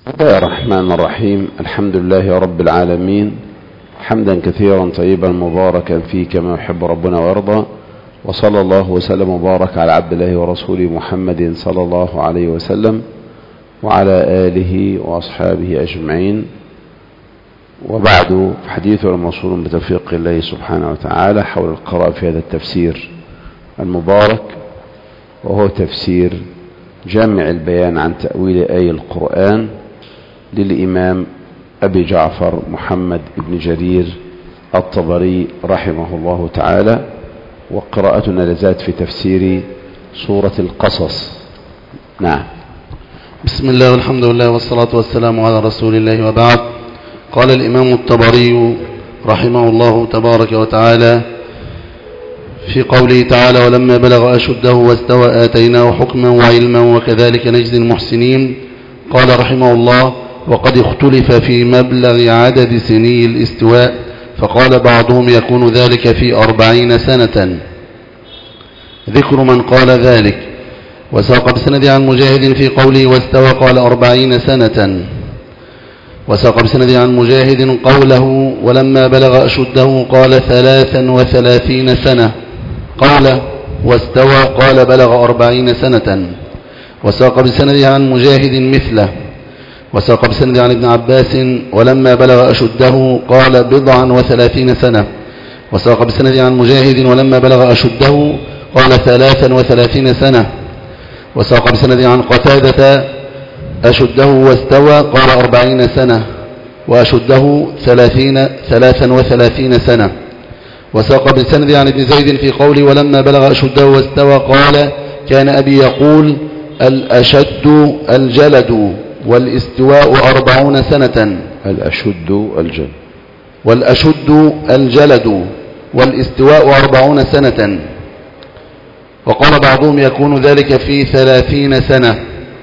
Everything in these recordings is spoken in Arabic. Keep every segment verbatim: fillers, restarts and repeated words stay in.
بسم الله الرحمن الرحيم. الحمد لله رب العالمين، حمدا كثيرا طيبا مباركا فيه كما يحب ربنا ويرضى، وصلى الله وسلم وبارك على عبد الله ورسوله محمد صلى الله عليه وسلم وعلى آله وأصحابه أجمعين. وبعد، حديثنا موصول بتوفيق الله سبحانه وتعالى حول القراءة في هذا التفسير المبارك، وهو تفسير جامع البيان عن تأويل آي القرآن للإمام أبي جعفر محمد بن جرير الطبري رحمه الله تعالى. وقراءتنا لازالت في تفسير سورة القصص. نعم. بسم الله والحمد لله والصلاة والسلام على رسول الله، وبعد. قال الإمام الطبري رحمه الله تبارك وتعالى في قوله تعالى: ولما بلغ أشده واستوى آتيناه حكما وعلما وكذلك نجزي المحسنين. قال رحمه الله: وقد اختلف في مبلغ عدد سني الاستواء، فقال بعضهم يكون ذلك في أربعين سنة. ذكر من قال ذلك. وساق بسند عن مجاهد في قوله واستوى قال أربعين سنة. وساق بسند عن مجاهد قوله ولما بلغ أشده قال ثلاثا وثلاثين سنة. قال واستوى قال بلغ أربعين سنة. وساق بسند عن مجاهد مثله. وساق بسند عن ابن عباس ولما بلغ أشده قال بضعا وثلاثين سنة. وساق بسند عن مجاهد ولما بلغ أشده قال ثلاثا وثلاثين سنة. وساق بسند عن قتادة أشده واستوى قال أربعين سنة، وأشده ثلاثين ثلاثا وثلاثين سنة. وساق بسند عن ابن زيد في قوله ولما بلغ أشده واستوى قال كان أبي يقول الأشد الجلد والاستواء أربعون سنة. الأشد الجلد والأشد الجلد والاستواء أربعون سنة. وقال بعضهم يكون ذلك في ثلاثين سنة.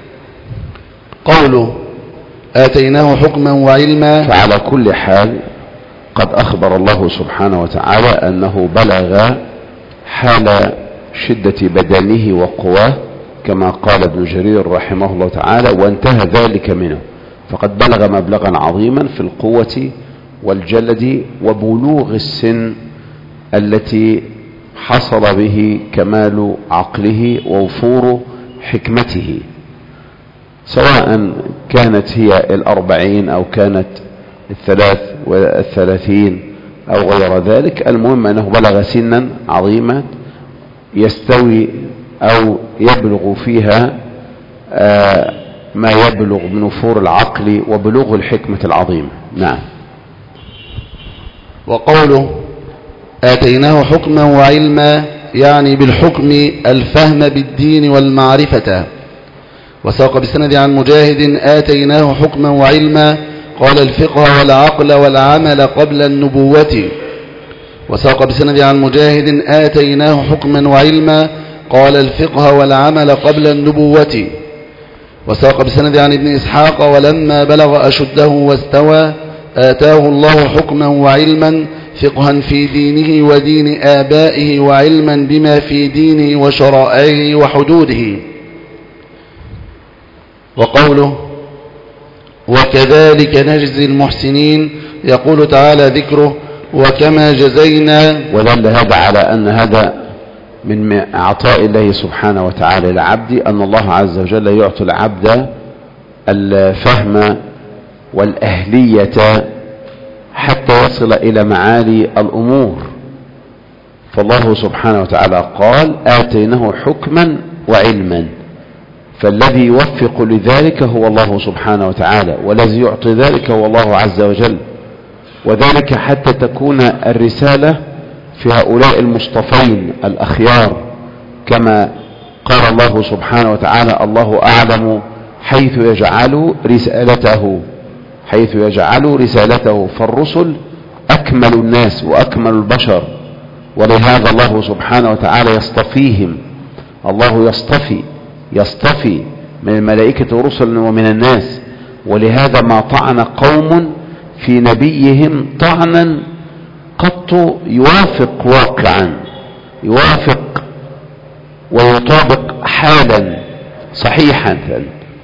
قوله آتيناه حكما وعلما، فعلى كل حال قد أخبر الله سبحانه وتعالى أنه بلغ حال شدة بدنه وقواه كما قال ابن جرير رحمه الله تعالى، وانتهى ذلك منه، فقد بلغ مبلغا عظيما في القوة والجلد وبلوغ السن التي حصل به كمال عقله ووفور حكمته، سواء كانت هي الأربعين أو كانت الثلاث والثلاثين أو غير ذلك. المهم أنه بلغ سنا عظيما يستوي أو يبلغ فيها آه ما يبلغ من وفور العقل وبلوغ الحكمة العظيمة. نعم. وقوله آتيناه حكما وعلما يعني بالحكم الفهم بالدين والمعرفة. وساق بسند عن مجاهد آتيناه حكما وعلما قال الفقه والعقل والعمل قبل النبوة. وساق بسند عن مجاهد آتيناه حكما وعلما قال الفقه والعمل قبل النبوة. وساق بسند عن ابن إسحاق ولما بلغ أشده واستوى آتاه الله حكما وعلما فقها في دينه ودين آبائه وعلما بما في دينه وشرائعه وحدوده. وقوله وكذلك نجزي المحسنين، يقول تعالى ذكره وكما جزينا. ودل هذا على أن هذا من أعطاء الله سبحانه وتعالى للعبد، أن الله عز وجل يعطي العبد الفهم والأهلية حتى يصل إلى معالي الأمور. فالله سبحانه وتعالى قال آتيناه حكما وعلما، فالذي يوفق لذلك هو الله سبحانه وتعالى، والذي يعطي ذلك هو الله عز وجل. وذلك حتى تكون الرسالة في هؤلاء المصطفين الأخيار، كما قال الله سبحانه وتعالى الله أعلم حيث يجعل رسالته حيث يجعل رسالته فالرسل أكمل الناس وأكمل البشر، ولهذا الله سبحانه وتعالى يصطفيهم. الله يصطفي يصطفي من الملائكة رسلا ومن الناس، ولهذا ما طعن قوم في نبيهم طعنا قط يوافق واقعا، يوافق ويطابق حالا صحيحا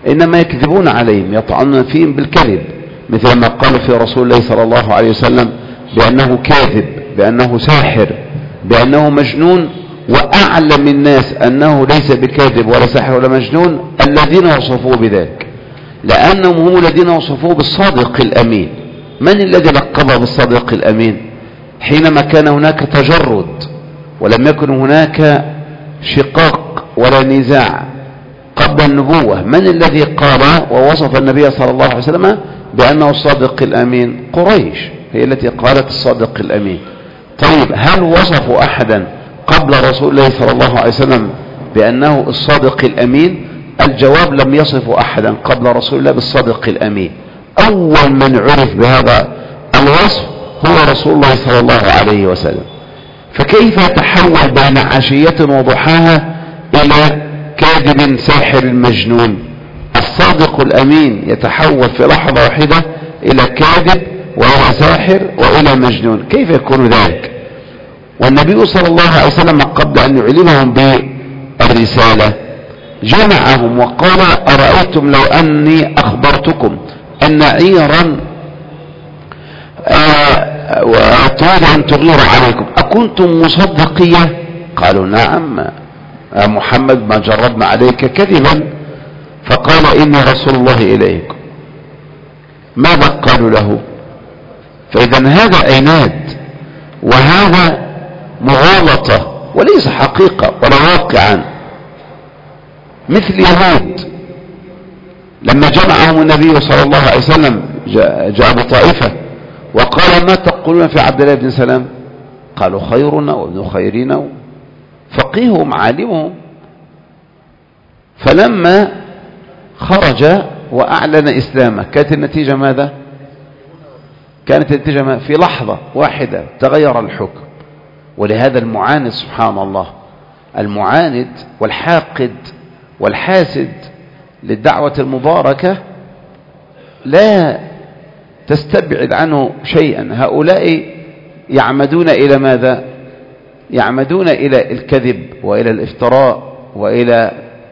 إنما يكذبون عليهم، يطعنون فيهم بالكذب، مثل ما قال في رسول الله صلى الله عليه وسلم بأنه كاذب، بأنه ساحر، بأنه مجنون. وأعلم الناس أنه ليس بكاذب ولا ساحر ولا مجنون الذين وصفوه بذلك، لأنهم هم الذين وصفوه بالصادق الأمين. من الذي لقبه بالصادق الأمين؟ حينما كان هناك تجرد ولم يكن هناك شقاق ولا نزاع قبل النبوة، من الذي قال ووصف النبي صلى الله عليه وسلم بأنه الصادق الأمين؟ قريش هي التي قالت الصادق الأمين. طيب هل وصفوا أحدا قبل رسول الله صلى الله عليه وسلم بأنه الصادق الأمين؟ الجواب لم يصفوا أحدا قبل رسول الله بالصادق الأمين. أول من عرف بهذا الوصف هو رسول الله صلى الله عليه وسلم. فكيف تحول بين عشية وضحاها إلى كاذب ساحر مجنون؟ الصادق الأمين يتحول في لحظة واحدة إلى كاذب وإلى ساحر وإلى مجنون، كيف يكون ذلك؟ والنبي صلى الله عليه وسلم قبل أن يعلمهم بالرسالة جمعهم وقال: أرأيتم لو أني أخبرتكم أن عيرا وأطول أن تغير عليكم أكنتم مصدقية؟ قالوا: نعم يا محمد ما جربنا عليك كذبا. فقال: إني رسول الله إليكم. ماذا قالوا له؟ فإذا هذا عناد وهذا مغالطة وليس حقيقة ولا واقعا، مثل يهود لما جمعهم النبي صلى الله عليه وسلم جاء بطائفة وقال: ما تقولون في عبد الله بن سلام؟ قالوا: خيرنا وابن خيرنا فقيههم عالمهم. فلما خرج وأعلن إسلامه كانت النتيجة ماذا؟ كانت النتيجة ما في لحظة واحدة تغير الحكم. ولهذا المعاند سبحان الله، المعاند والحاقد والحاسد للدعوة المباركة لا تستبعد عنه شيئا. هؤلاء يعمدون إلى ماذا؟ يعمدون إلى الكذب وإلى الافتراء وإلى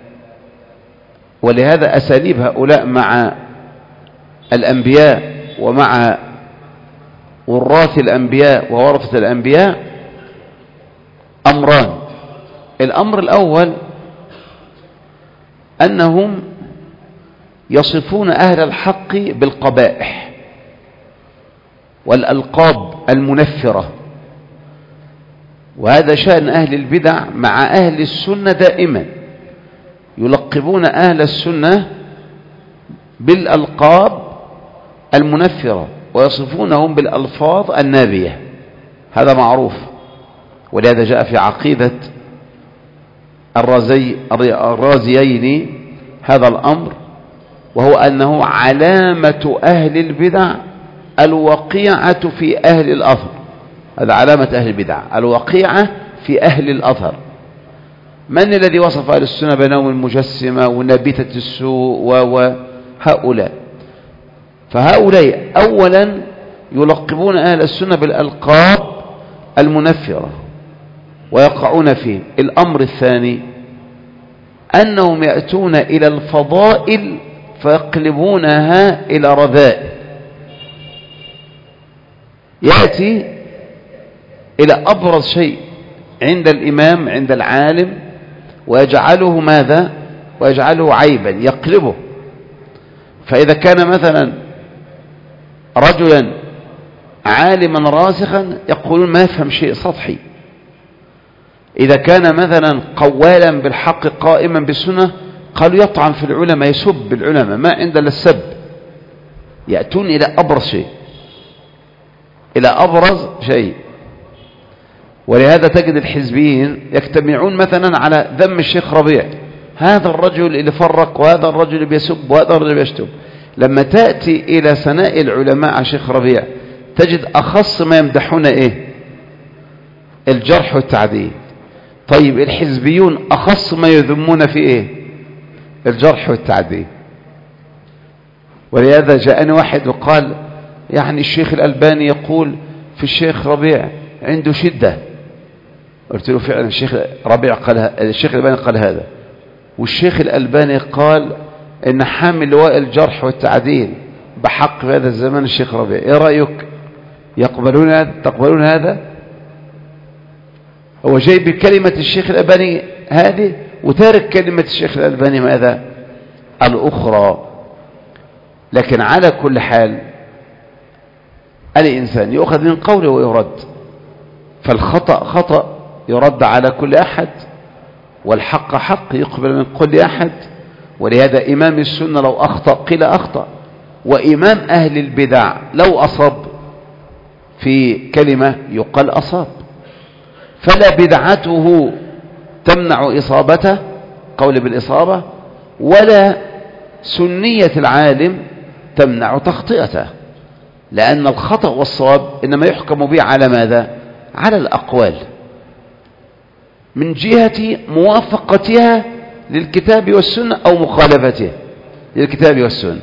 ولهذا أساليب هؤلاء مع الأنبياء ومع وراث الأنبياء وورثة الأنبياء أمران. الأمر الأول أنهم يصفون أهل الحق بالقبائح والألقاب المنفرة، وهذا شأن أهل البدع مع أهل السنة دائما، يلقبون أهل السنة بالألقاب المنفرة ويصفونهم بالألفاظ النابية، هذا معروف. ولهذا جاء في عقيدة الرازي الرازيين هذا الأمر، وهو أنه علامة أهل البدع الوقيعة في أهل الأثر. هذا علامة أهل البدع الوقيعة في أهل الأثر. من الذي وصف أهل السنة بينهم المجسمة ونبتة السوء وهؤلاء؟ فهؤلاء أولا يلقبون أهل السنة بالألقاب المنفرة ويقعون فيه. الأمر الثاني أنهم يأتون إلى الفضائل فيقلبونها إلى رذائل. يأتي إلى أبرز شيء عند الإمام عند العالم ويجعله ماذا؟ ويجعله عيبا، يقلبه. فإذا كان مثلا رجلا عالما راسخا يقولون ما يفهم شيء سطحي. إذا كان مثلا قوالا بالحق قائما بالسنة قالوا يطعن في العلماء، يسب العلماء، ما عند السب. يأتون إلى أبرز شيء إلى أبرز شيء ولهذا تجد الحزبيين يجتمعون مثلا على ذم الشيخ ربيع، هذا الرجل اللي فرق وهذا الرجل اللي بيسب وهذا الرجل اللي بيشتم. لما تأتي إلى ثناء العلماء على شيخ ربيع تجد أخص ما يمدحون إيه؟ الجرح والتعديل. طيب الحزبيون أخص ما يذمون في إيه؟ الجرح والتعديل. ولهذا جاءني واحد وقال يعني الشيخ الألباني يقول في الشيخ ربيع عنده شدة. قلت له فعلا الشيخ ربيع قال، الشيخ الألباني قال هذا، والشيخ الألباني قال إن حامل لواء الجرح والتعديل بحق في هذا الزمان الشيخ ربيع، إيه رأيك؟ يقبلون هذا؟ تقبلون هذا؟ هو جاي بكلمة الشيخ الألباني هذه وتارك كلمة الشيخ الألباني ماذا؟ الأخرى. لكن على كل حال الإنسان يؤخذ من قوله ويرد، فالخطأ خطأ يرد على كل أحد، والحق حق يقبل من كل أحد. ولهذا إمام السنة لو أخطأ قيل أخطأ، وإمام أهل البدع لو أصاب في كلمة يقال أصاب، فلا بدعته تمنع إصابته قول بالإصابة، ولا سنية العالم تمنع تخطئته، لأن الخطأ والصواب إنما يحكم به على ماذا؟ على الأقوال من جهة موافقتها للكتاب والسنة أو مخالفتها للكتاب والسنة.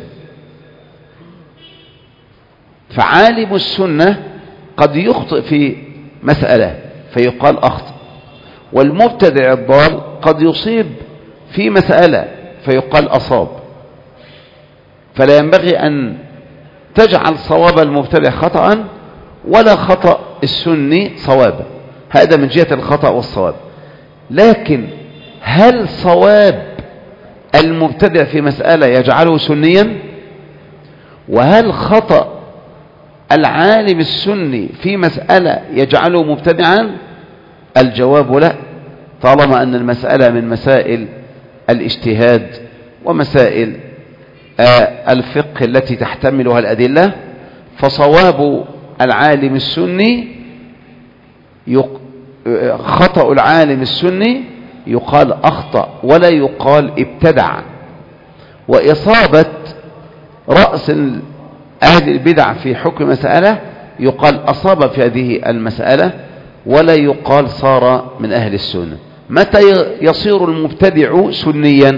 فعالم السنة قد يخطئ في مسألة فيقال أخطأ، والمبتدع الضال قد يصيب في مسألة فيقال أصاب. فلا ينبغي أن تجعل صواب المبتدع خطأ ولا خطأ السني صوابا، هذا من جهة الخطأ والصواب. لكن هل صواب المبتدع في مسألة يجعله سنيا؟ وهل خطأ العالم السني في مسألة يجعله مبتدعا؟ الجواب لا، طالما أن المسألة من مسائل الاجتهاد ومسائل الفقه التي تحتملها الأدلة، فصواب العالم السني يق... خطأ العالم السني يقال أخطأ ولا يقال ابتدع. وإصابة رأس أهل البدع في حكم مسألة يقال أصاب في هذه المسألة ولا يقال صار من أهل السنة. متى يصير المبتدع سنيا؟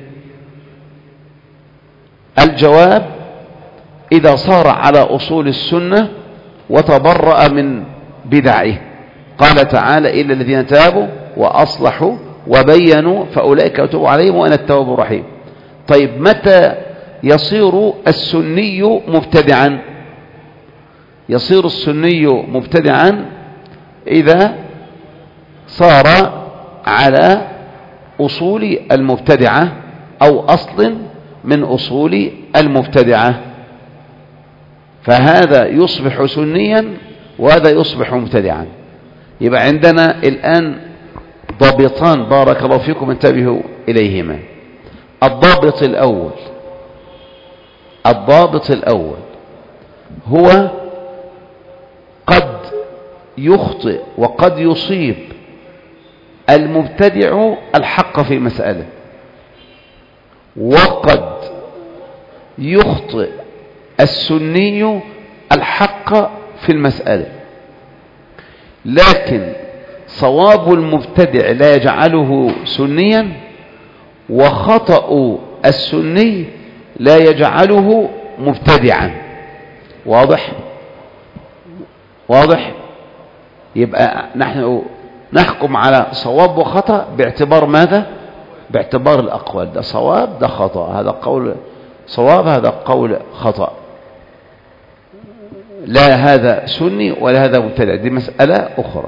الجواب إذا صار على أصول السنة وتبرأ من بدعه. قال تعالى إلا الذين تابوا وأصلحوا وبينوا فأولئك أتوب عليهم وأنا التواب الرحيم. طيب متى يصير السني مبتدعا؟ يصير السني مبتدعا إذا صار على أصول المبتدعة أو أصل من أصول المبتدعة، فهذا يصبح سنيا وهذا يصبح مبتدعا. يبقى عندنا الآن ضابطان بارك الله فيكم انتبهوا إليهما. الضابط الأول الضابط الأول هو قد يخطئ وقد يصيب المبتدع الحق في مسألة، وقد يخطئ السني الحق في المسألة، لكن صواب المبتدع لا يجعله سنيا، وخطأ السني لا يجعله مبتدعا. واضح؟ واضح؟ يبقى نحن نحكم على صواب وخطأ باعتبار ماذا؟ باعتبار الأقوال، ده صواب ده خطأ، هذا قول صواب هذا قول خطأ، لا هذا سني ولا هذا مبتدع، دي مسألة أخرى.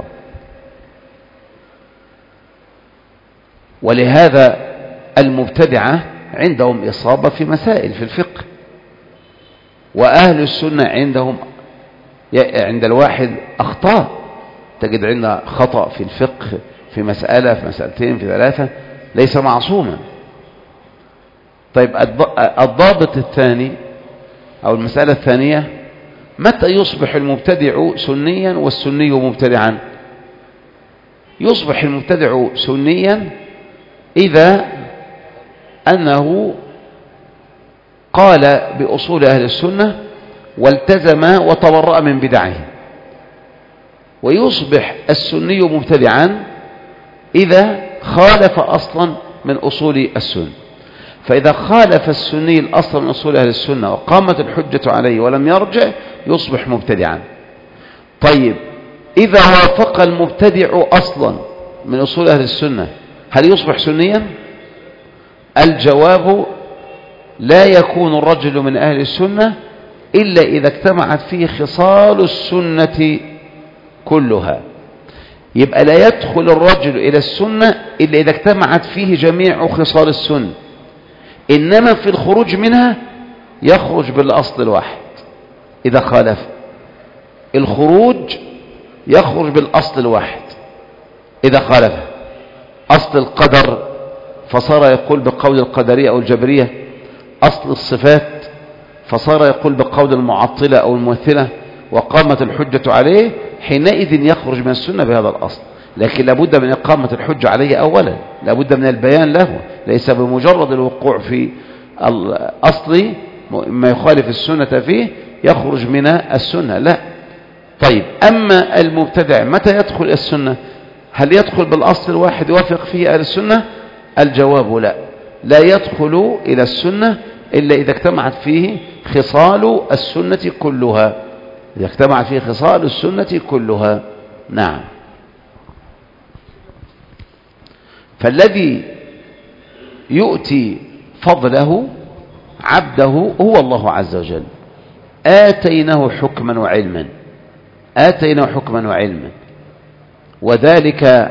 ولهذا المبتدعة عندهم إصابة في مسائل في الفقه، وأهل السنة عندهم عند الواحد أخطاء، تجد عندنا خطأ في الفقه في مسألة في مسألتين في ثلاثة، ليس معصوما. طيب الضابط الثاني أو المسألة الثانية، متى يصبح المبتدع سنيا والسني مبتدعا؟ يصبح المبتدع سنيا إذا أنه قال بأصول أهل السنة والتزم وتبرأ من بدعه، ويصبح السني مبتدعا إذا خالف أصلا من أصول السنة. فإذا خالف السني الأصل من أصول أهل السنة وقامت الحجة عليه ولم يرجع يصبح مبتدعا. طيب إذا وافق المبتدع أصلا من أصول أهل السنة هل يصبح سنيا؟ الجواب لا يكون الرجل من أهل السنة إلا إذا اجتمعت فيه خصال السنة كلها. يبقى لا يدخل الرجل إلى السنة إلا إذا اجتمعت فيه جميع خصال السنة، إنما في الخروج منها يخرج بالأصل الواحد إذا خالف. الخروج يخرج بالأصل الواحد إذا خالف. أصل القدر فصار يقول بقول القدرية أو الجبرية، أصل الصفات فصار يقول بقول المعطلة أو الممثلة، وقامت الحجة عليه، حينئذ يخرج من السنة بهذا الأصل. لكن لابد من إقامة الحجة عليه أولا، لابد من البيان له، ليس بمجرد الوقوع في الأصل ما يخالف السنة فيه يخرج من السنة، لا. طيب، أما المبتدع متى يدخل السنة؟ هل يدخل بالأصل الواحد يوافق فيه أهل السنة؟ الجواب لا، لا يدخل إلى السنة إلا إذا اجتمعت فيه خصال السنة كلها، إذا اجتمعت فيه خصال السنة كلها. نعم. فالذي يؤتي فضله عبده هو الله عز وجل. آتيناه حكما وعلما، آتيناه حكما وعلما، وذلك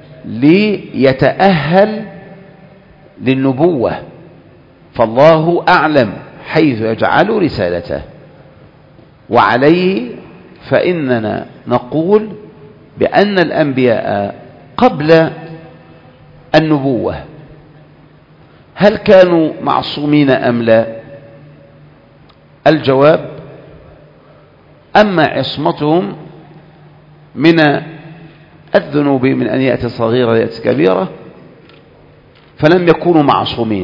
ليتأهل للنبوة، فالله أعلم حيث يجعل رسالته. وعليه فإننا نقول بأن الأنبياء قبل النبوة هل كانوا معصومين أم لا؟ الجواب: أما عصمتهم من الذنوب من أن يأتي صغيرة يأتي كبيرة فلم يكونوا معصومين،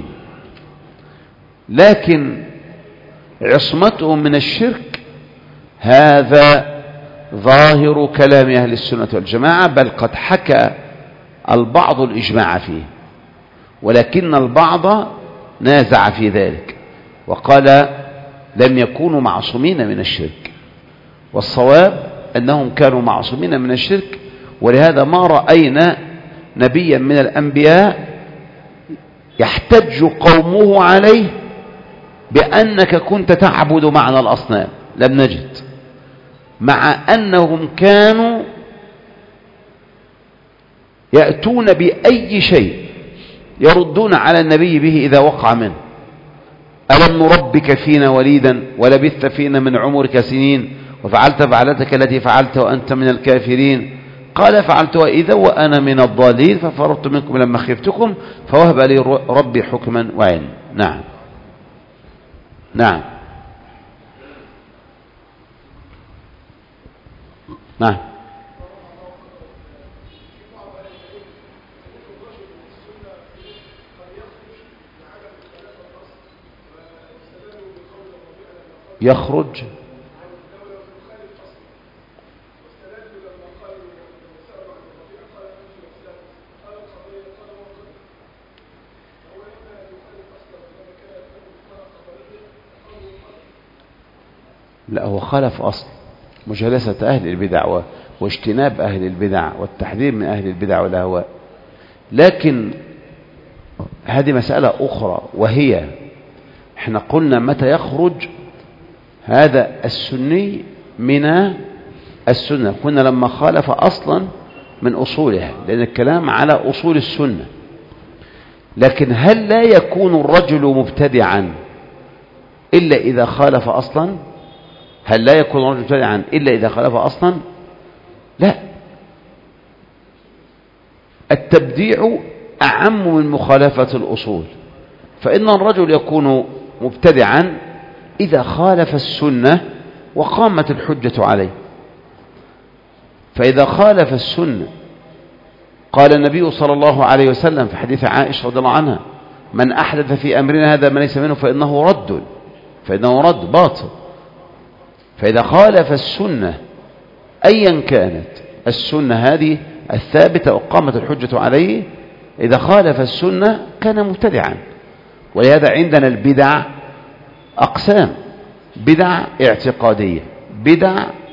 لكن عصمتهم من الشرك هذا ظاهر كلام أهل السنة والجماعة، بل قد حكى البعض الإجماع فيه، ولكن البعض نازع في ذلك وقال لم يكونوا معصومين من الشرك، والصواب أنهم كانوا معصومين من الشرك. ولهذا ما رأينا نبيا من الأنبياء يحتج قومه عليه بأنك كنت تعبد معنا الأصنام، لم نجد، مع أنهم كانوا يأتون بأي شيء يردون على النبي به إذا وقع منه. ألم نربك فينا وليدا ولبثت فينا من عمرك سنين وفعلت فعلتك التي فعلت وأنت من الكافرين؟ قال فعلتها إذا وأنا من الضالين ففررت منكم لما خفتكم فوهب لي ربي حكما وعلما. نعم. نعم. نعم. يخرج لا، هو خالف أصل مجالسة أهل البدع واجتناب أهل البدع والتحذير من أهل البدع والأهواء. لكن هذه مسألة أخرى، وهي احنا قلنا متى يخرج هذا السني من السنة؟ قلنا لما خالف أصلا من أصولها، لأن الكلام على أصول السنة. لكن هل لا يكون الرجل مبتدعا إلا إذا خالف أصلا؟ هل لا يكون الرجل مبتدعا إلا إذا خالف أصلا؟ لا، التبديع أعم من مخالفة الأصول، فإن الرجل يكون مبتدعا إذا خالف السنة وقامت الحجة عليه. فإذا خالف السنة قال النبي صلى الله عليه وسلم في حديث عائشة رضي الله عنها: من أحدث في أمرنا هذا ما ليس منه فإنه رد، فإنه رد باطل. فإذا خالف السنة أيا كانت السنة هذه الثابتة وقامت الحجة عليه، إذا خالف السنة كان مبتدعا. ولهذا عندنا البدع أقسام: بدع اعتقادية، بدع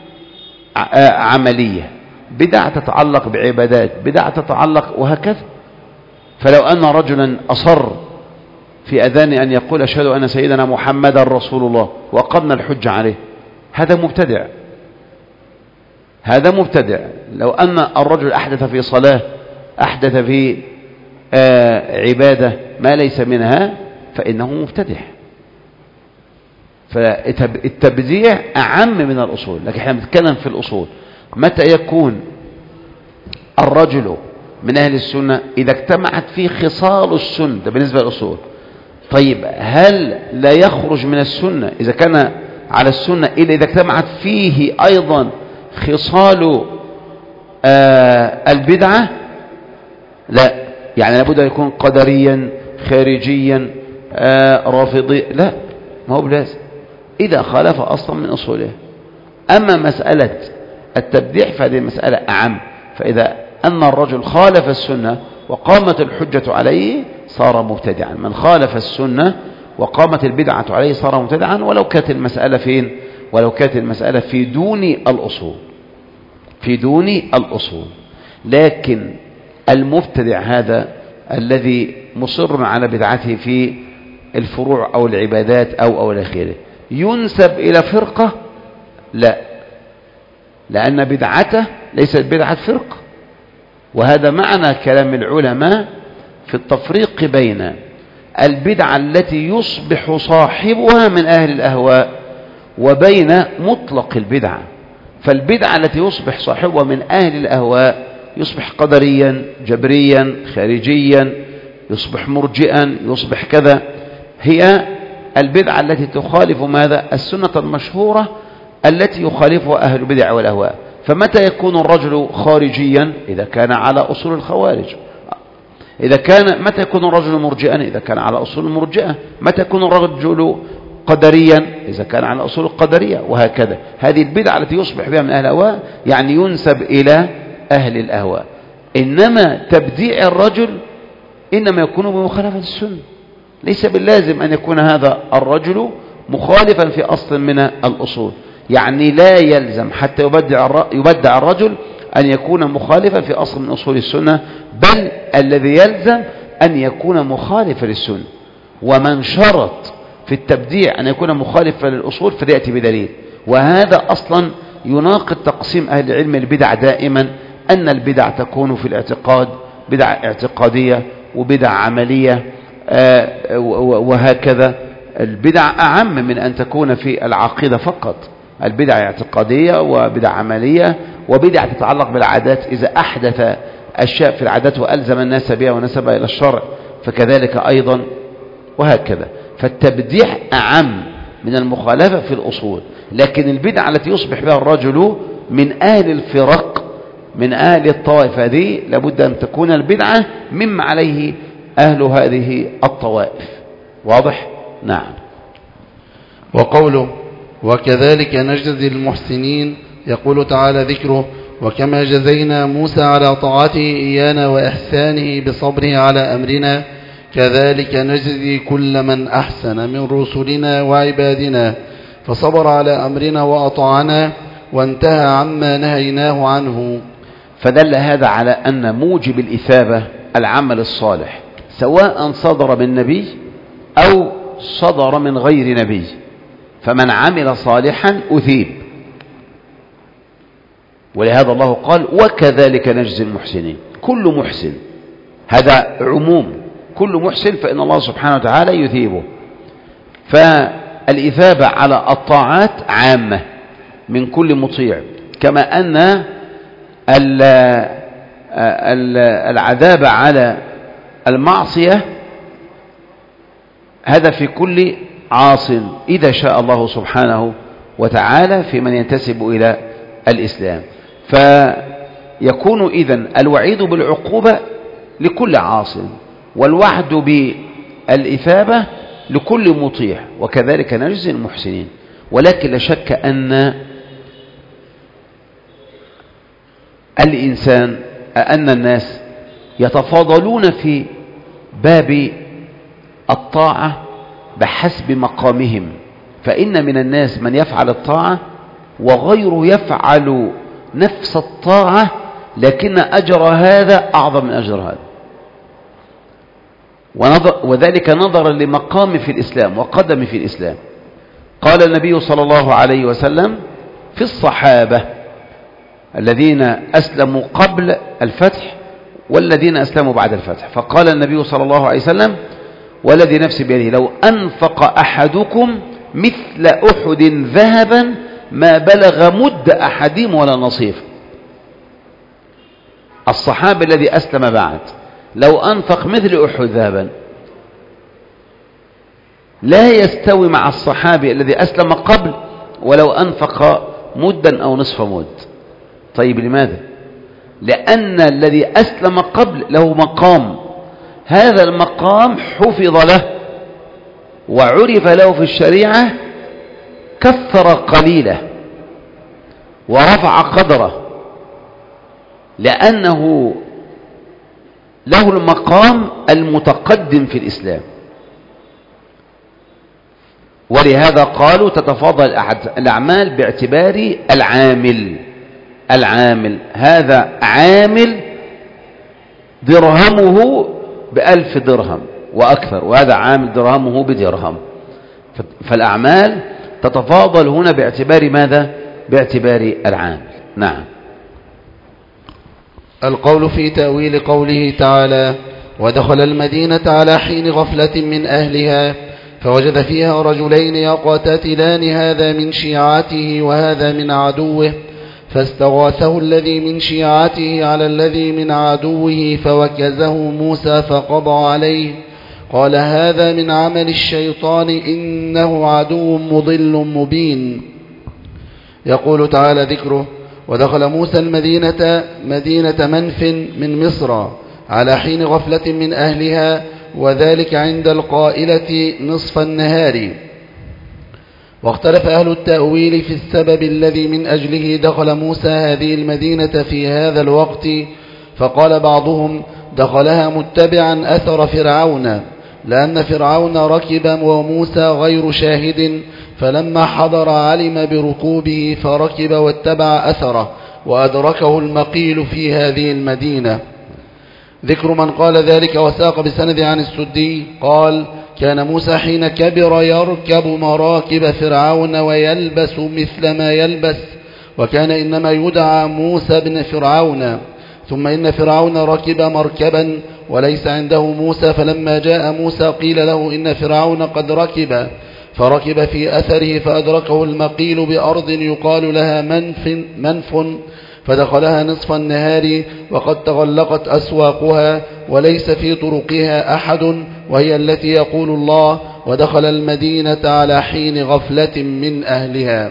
عملية، بدع تتعلق بعبادات، بدع تتعلق وهكذا. فلو أن رجلا أصر في أذان أن يقول أشهد أن سيدنا محمد رسول الله وأقمنا الحج عليه، هذا مبتدع، هذا مبتدع. لو أن الرجل أحدث في صلاة، أحدث في آه عبادة ما ليس منها، فإنه مبتدع. فالتبديع أعم من الأصول، لكن احنا بنتكلم في الأصول. متى يكون الرجل من أهل السنة؟ إذا اجتمعت فيه خصال السنة، ده بالنسبة للأصول. طيب هل لا يخرج من السنة إذا كان على السنة إلا إذا اجتمعت فيه أيضا خصال آه البدعة؟ لا، يعني لابد أن يكون قدريا خارجيا آه رافضي، لا، ما هو بلازم إذا خالف أصلا من أصوله. أما مسألة التبديع فهذه مسألة أعم، فإذا أن الرجل خالف السنة وقامت الحجة عليه صار مبتدعا. من خالف السنة وقامت البدعة عليه صار مبتدعا، ولو كانت المسألة فين؟ ولو كانت المسألة في دون الأصول، في دون الأصول. لكن المبتدع هذا الذي مصر على بدعته في الفروع أو العبادات أو أو الأخيرة ينسب إلى فرقة؟ لا، لأن بدعته ليست بدعة فرقة. وهذا معنى كلام العلماء في التفريق بين البدعة التي يصبح صاحبها من أهل الأهواء وبين مطلق البدعة. فالبدعة التي يصبح صاحبها من أهل الأهواء يصبح قدريا جبريا خارجيا، يصبح مرجئا، يصبح كذا، هي البدعة التي تخالف ماذا؟ السنة المشهورة التي يخالفها أهل البدع والأهواء. فمتى يكون الرجل خارجيا؟ إذا كان على أصول الخوارج. إذا كان متى يكون الرجل مرجئا؟ إذا كان على أصول المرجئة. متى يكون الرجل قدريا؟ إذا كان على أصول القدرية، وهكذا. هذه البدعة التي يصبح بها من أهل الأهواء يعني ينسب إلى أهل الأهواء. إنما تبديع الرجل إنما يكون بمخالفة السنة. ليس باللازم أن يكون هذا الرجل مخالفا في أصل من الأصول، يعني لا يلزم حتى يبدع يبدع الرجل أن يكون مخالفا في أصل من أصول السنة، بل الذي يلزم أن يكون مخالفا للسنة. ومن شرط في التبديع أن يكون مخالفا للأصول فليأتي بدليل. وهذا أصلا يناقض تقسيم أهل العلم البدع دائما، أن البدع تكون في الاعتقاد بدع اعتقادية وبدع عملية آه وهكذا. البدع أعم من أن تكون في العقيدة فقط. البدع اعتقادية وبدع عملية وبدع تتعلق بالعادات، إذا أحدث أشياء في العادات وألزم الناس بها ونسبها إلى الشرع فكذلك أيضا، وهكذا. فالتبديع أعم من المخالفة في الأصول. لكن البدع التي يصبح بها الرجل من أهل الفرق، من أهل الطوائف، هذه لابد أن تكون البدعة مما عليه أهل هذه الطوائف. واضح؟ نعم. وقوله وكذلك نجزي المحسنين، يقول تعالى ذكره: وكما جزينا موسى على طاعته إيانا وإحسانه بصبره على أمرنا كذلك نجزي كل من أحسن من رسلنا وعبادنا فصبر على أمرنا وأطاعنا وانتهى عما نهيناه عنه. فدل هذا على أن موجب الإثابة العمل الصالح، سواء صدر من نبي أو صدر من غير نبي. فمن عمل صالحا أثيب، ولهذا الله قال وكذلك نجزي المحسنين. كل محسن، هذا عموم، كل محسن فإن الله سبحانه وتعالى يثيبه. فالإثابة على الطاعات عامة من كل مطيع، كما أن العذاب على المعصية هذا في كل عاص إذا شاء الله سبحانه وتعالى في من ينتسب إلى الإسلام. فيكون إذن الوعيد بالعقوبة لكل عاص، والوعد بالإثابة لكل مطيع، وكذلك نجزي المحسنين. ولكن لا شك أن الإنسان أن الناس يتفاضلون في باب الطاعة بحسب مقامهم. فإن من الناس من يفعل الطاعة وغيره يفعل نفس الطاعة لكن أجر هذا أعظم من أجر هذا. وذلك نظرا لمقام في الإسلام وقدم في الإسلام. قال النبي صلى الله عليه وسلم في الصحابة الذين أسلموا قبل الفتح والذين أسلموا بعد الفتح، فقال النبي صلى الله عليه وسلم والذي نفسي بيده لو أنفق أحدكم مثل أحد ذهبا ما بلغ مد أحدهم ولا نصيف. الصحابي الذي أسلم بعد لو أنفق مثل أحد ذهبا لا يستوي مع الصحابي الذي أسلم قبل ولو أنفق مدا أو نصف مد. طيب لماذا؟ لأن الذي أسلم قبل له مقام، هذا المقام حفظ له وعرف له في الشريعة، كثر قليله ورفع قدره لأنه له المقام المتقدم في الإسلام. ولهذا قالوا تتفاضل الأعمال باعتبار العامل. العامل هذا عامل درهمه بألف درهم وأكثر، وهذا عامل درهمه بدرهم، فالأعمال تتفاضل هنا باعتبار ماذا؟ باعتبار العامل. نعم. القول في تأويل قوله تعالى ودخل المدينة على حين غفلة من أهلها فوجد فيها رجلين يقاتلان هذا من شيعته وهذا من عدوه فاستغاثه الذي من شيعته على الذي من عدوه فوكزه موسى فقضى عليه قال هذا من عمل الشيطان إنه عدو مضل مبين. يقول تعالى ذكره ودخل موسى المدينة مدينة منف من مصر على حين غفلة من أهلها وذلك عند القائلة نصف النهار. واختلف أهل التأويل في السبب الذي من أجله دخل موسى هذه المدينة في هذا الوقت، فقال بعضهم دخلها متبعا أثر فرعون لأن فرعون ركب وموسى غير شاهد، فلما حضر علم بركوبه فركب واتبع أثره وأدركه المقيل في هذه المدينة. ذكر من قال ذلك وساق بسند عن السدي قال كان موسى حين كبر يركب مراكب فرعون ويلبس مثل ما يلبس، وكان إنما يدعى موسى بن فرعون، ثم إن فرعون ركب مركبا وليس عنده موسى، فلما جاء موسى قيل له إن فرعون قد ركب، فركب في أثره فأدركه المقيل بأرض يقال لها منف, منف فدخلها نصف النهار وقد تغلقت أسواقها وليس في طرقها أحد، وهي التي يقول الله ودخل المدينة على حين غفلة من أهلها.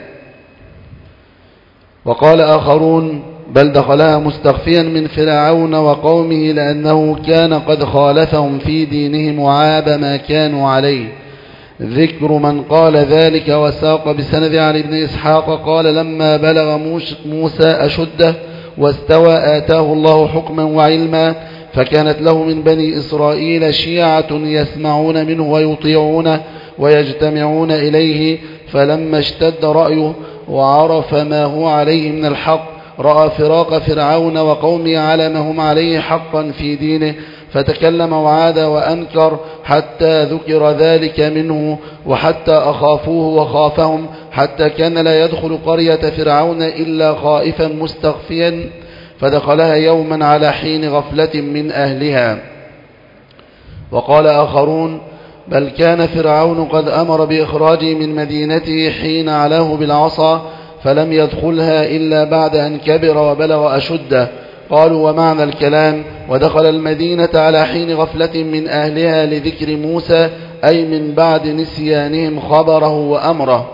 وقال آخرون بل دخلها مستخفيا من فرعون وقومه لأنه كان قد خالفهم في دينهم وعاب ما كانوا عليه. ذكر من قال ذلك وساق بسند عن ابن إسحاق قال لما بلغ موسى أشده واستوى آتاه الله حكما وعلما، فكانت له من بني إسرائيل شيعة يسمعون منه ويطيعونه ويجتمعون إليه، فلما اشتد رأيه وعرف ما هو عليه من الحق رأى فراق فرعون وقومه على ما هم عليه حقا في دينه، فتكلم وعاد وأنكر حتى ذكر ذلك منه، وحتى أخافوه وخافهم، حتى كان لا يدخل قرية فرعون إلا خائفا مستخفيا، فدخلها يوما على حين غفلة من أهلها. وقال آخرون بل كان فرعون قد أمر بإخراجه من مدينته حين علاه بالعصا، فلم يدخلها إلا بعد أن كبر وبلغ أشده. قالوا ومعنى الكلام ودخل المدينة على حين غفلة من أهلها لذكر موسى أي من بعد نسيانهم خبره وأمره.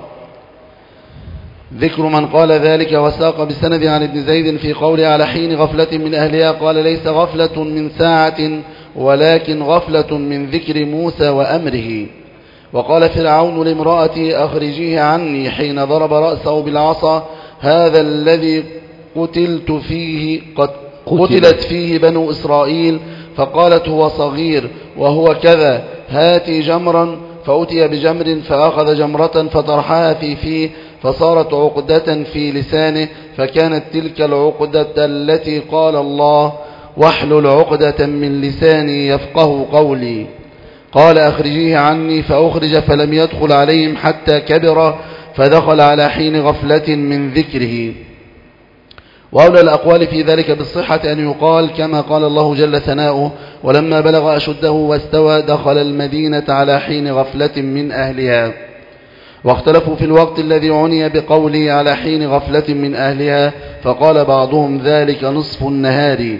ذكر من قال ذلك وساق بسند عن ابن زيد في قوله على حين غفلة من أهلها قال ليس غفلة من ساعة ولكن غفلة من ذكر موسى وأمره. وقال فرعون لامرأته أخرجيه عني حين ضرب رأسه بالعصا هذا الذي قتلت فيه قد قتلت فيه بنو إسرائيل، فقالت هو صغير وهو كذا هاتي جمرا، فأتي بجمر فأخذ جمرة فطرحها في فيه فصارت عقدة في لسانه، فكانت تلك العقدة التي قال الله واحلل عقدة من لساني يفقه قولي. قال أخرجيه عني فأخرج فلم يدخل عليهم حتى كبر فدخل على حين غفلة من ذكره. وأولى الأقوال في ذلك بالصحة أن يقال كما قال الله جل ثناؤه ولما بلغ أشده واستوى دخل المدينة على حين غفلة من أهلها. واختلفوا في الوقت الذي عني بقوله على حين غفلة من أهلها، فقال بعضهم ذلك نصف النهار.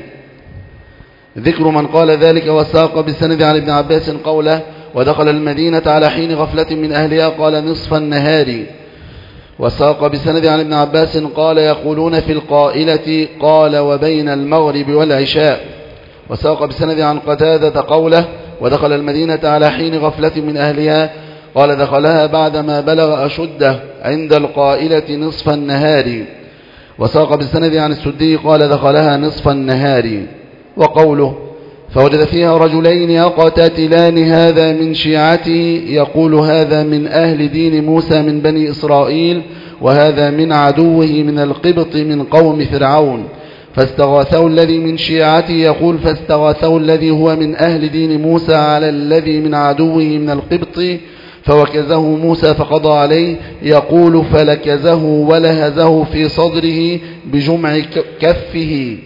ذكر من قال ذلك وساق بسند عن ابن عباس قوله ودخل المدينة على حين غفلة من أهلها قال نصف النهار. وساق بسند عن ابن عباس قال يقولون في القائلة قال وبين المغرب والعشاء. وساق بسند عن قتادة قوله ودخل المدينة على حين غفلة من أهلها قال دخلها بعدما بلغ أشده عند القائلة نصف النهار. وساق بالسند عن السدي قال دخلها نصف النهار. وقوله فوجد فيها رجلين يقتتلان هذا من شيعته يقول هذا من أهل دين موسى من بني إسرائيل وهذا من عدوه من القبط من قوم فرعون. فاستغاثه الذي من شيعته يقول فاستغاثه الذي هو من أهل دين موسى على الذي من عدوه من القبط فوكزه موسى فقضى عليه يقول فلكزه ولهزه في صدره بجمع كفه.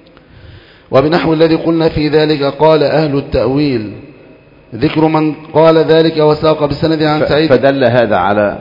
وبنحو الذي قلنا في ذلك قال أهل التأويل. ذكر من قال ذلك وساق بسند عن سعيد. فدل هذا على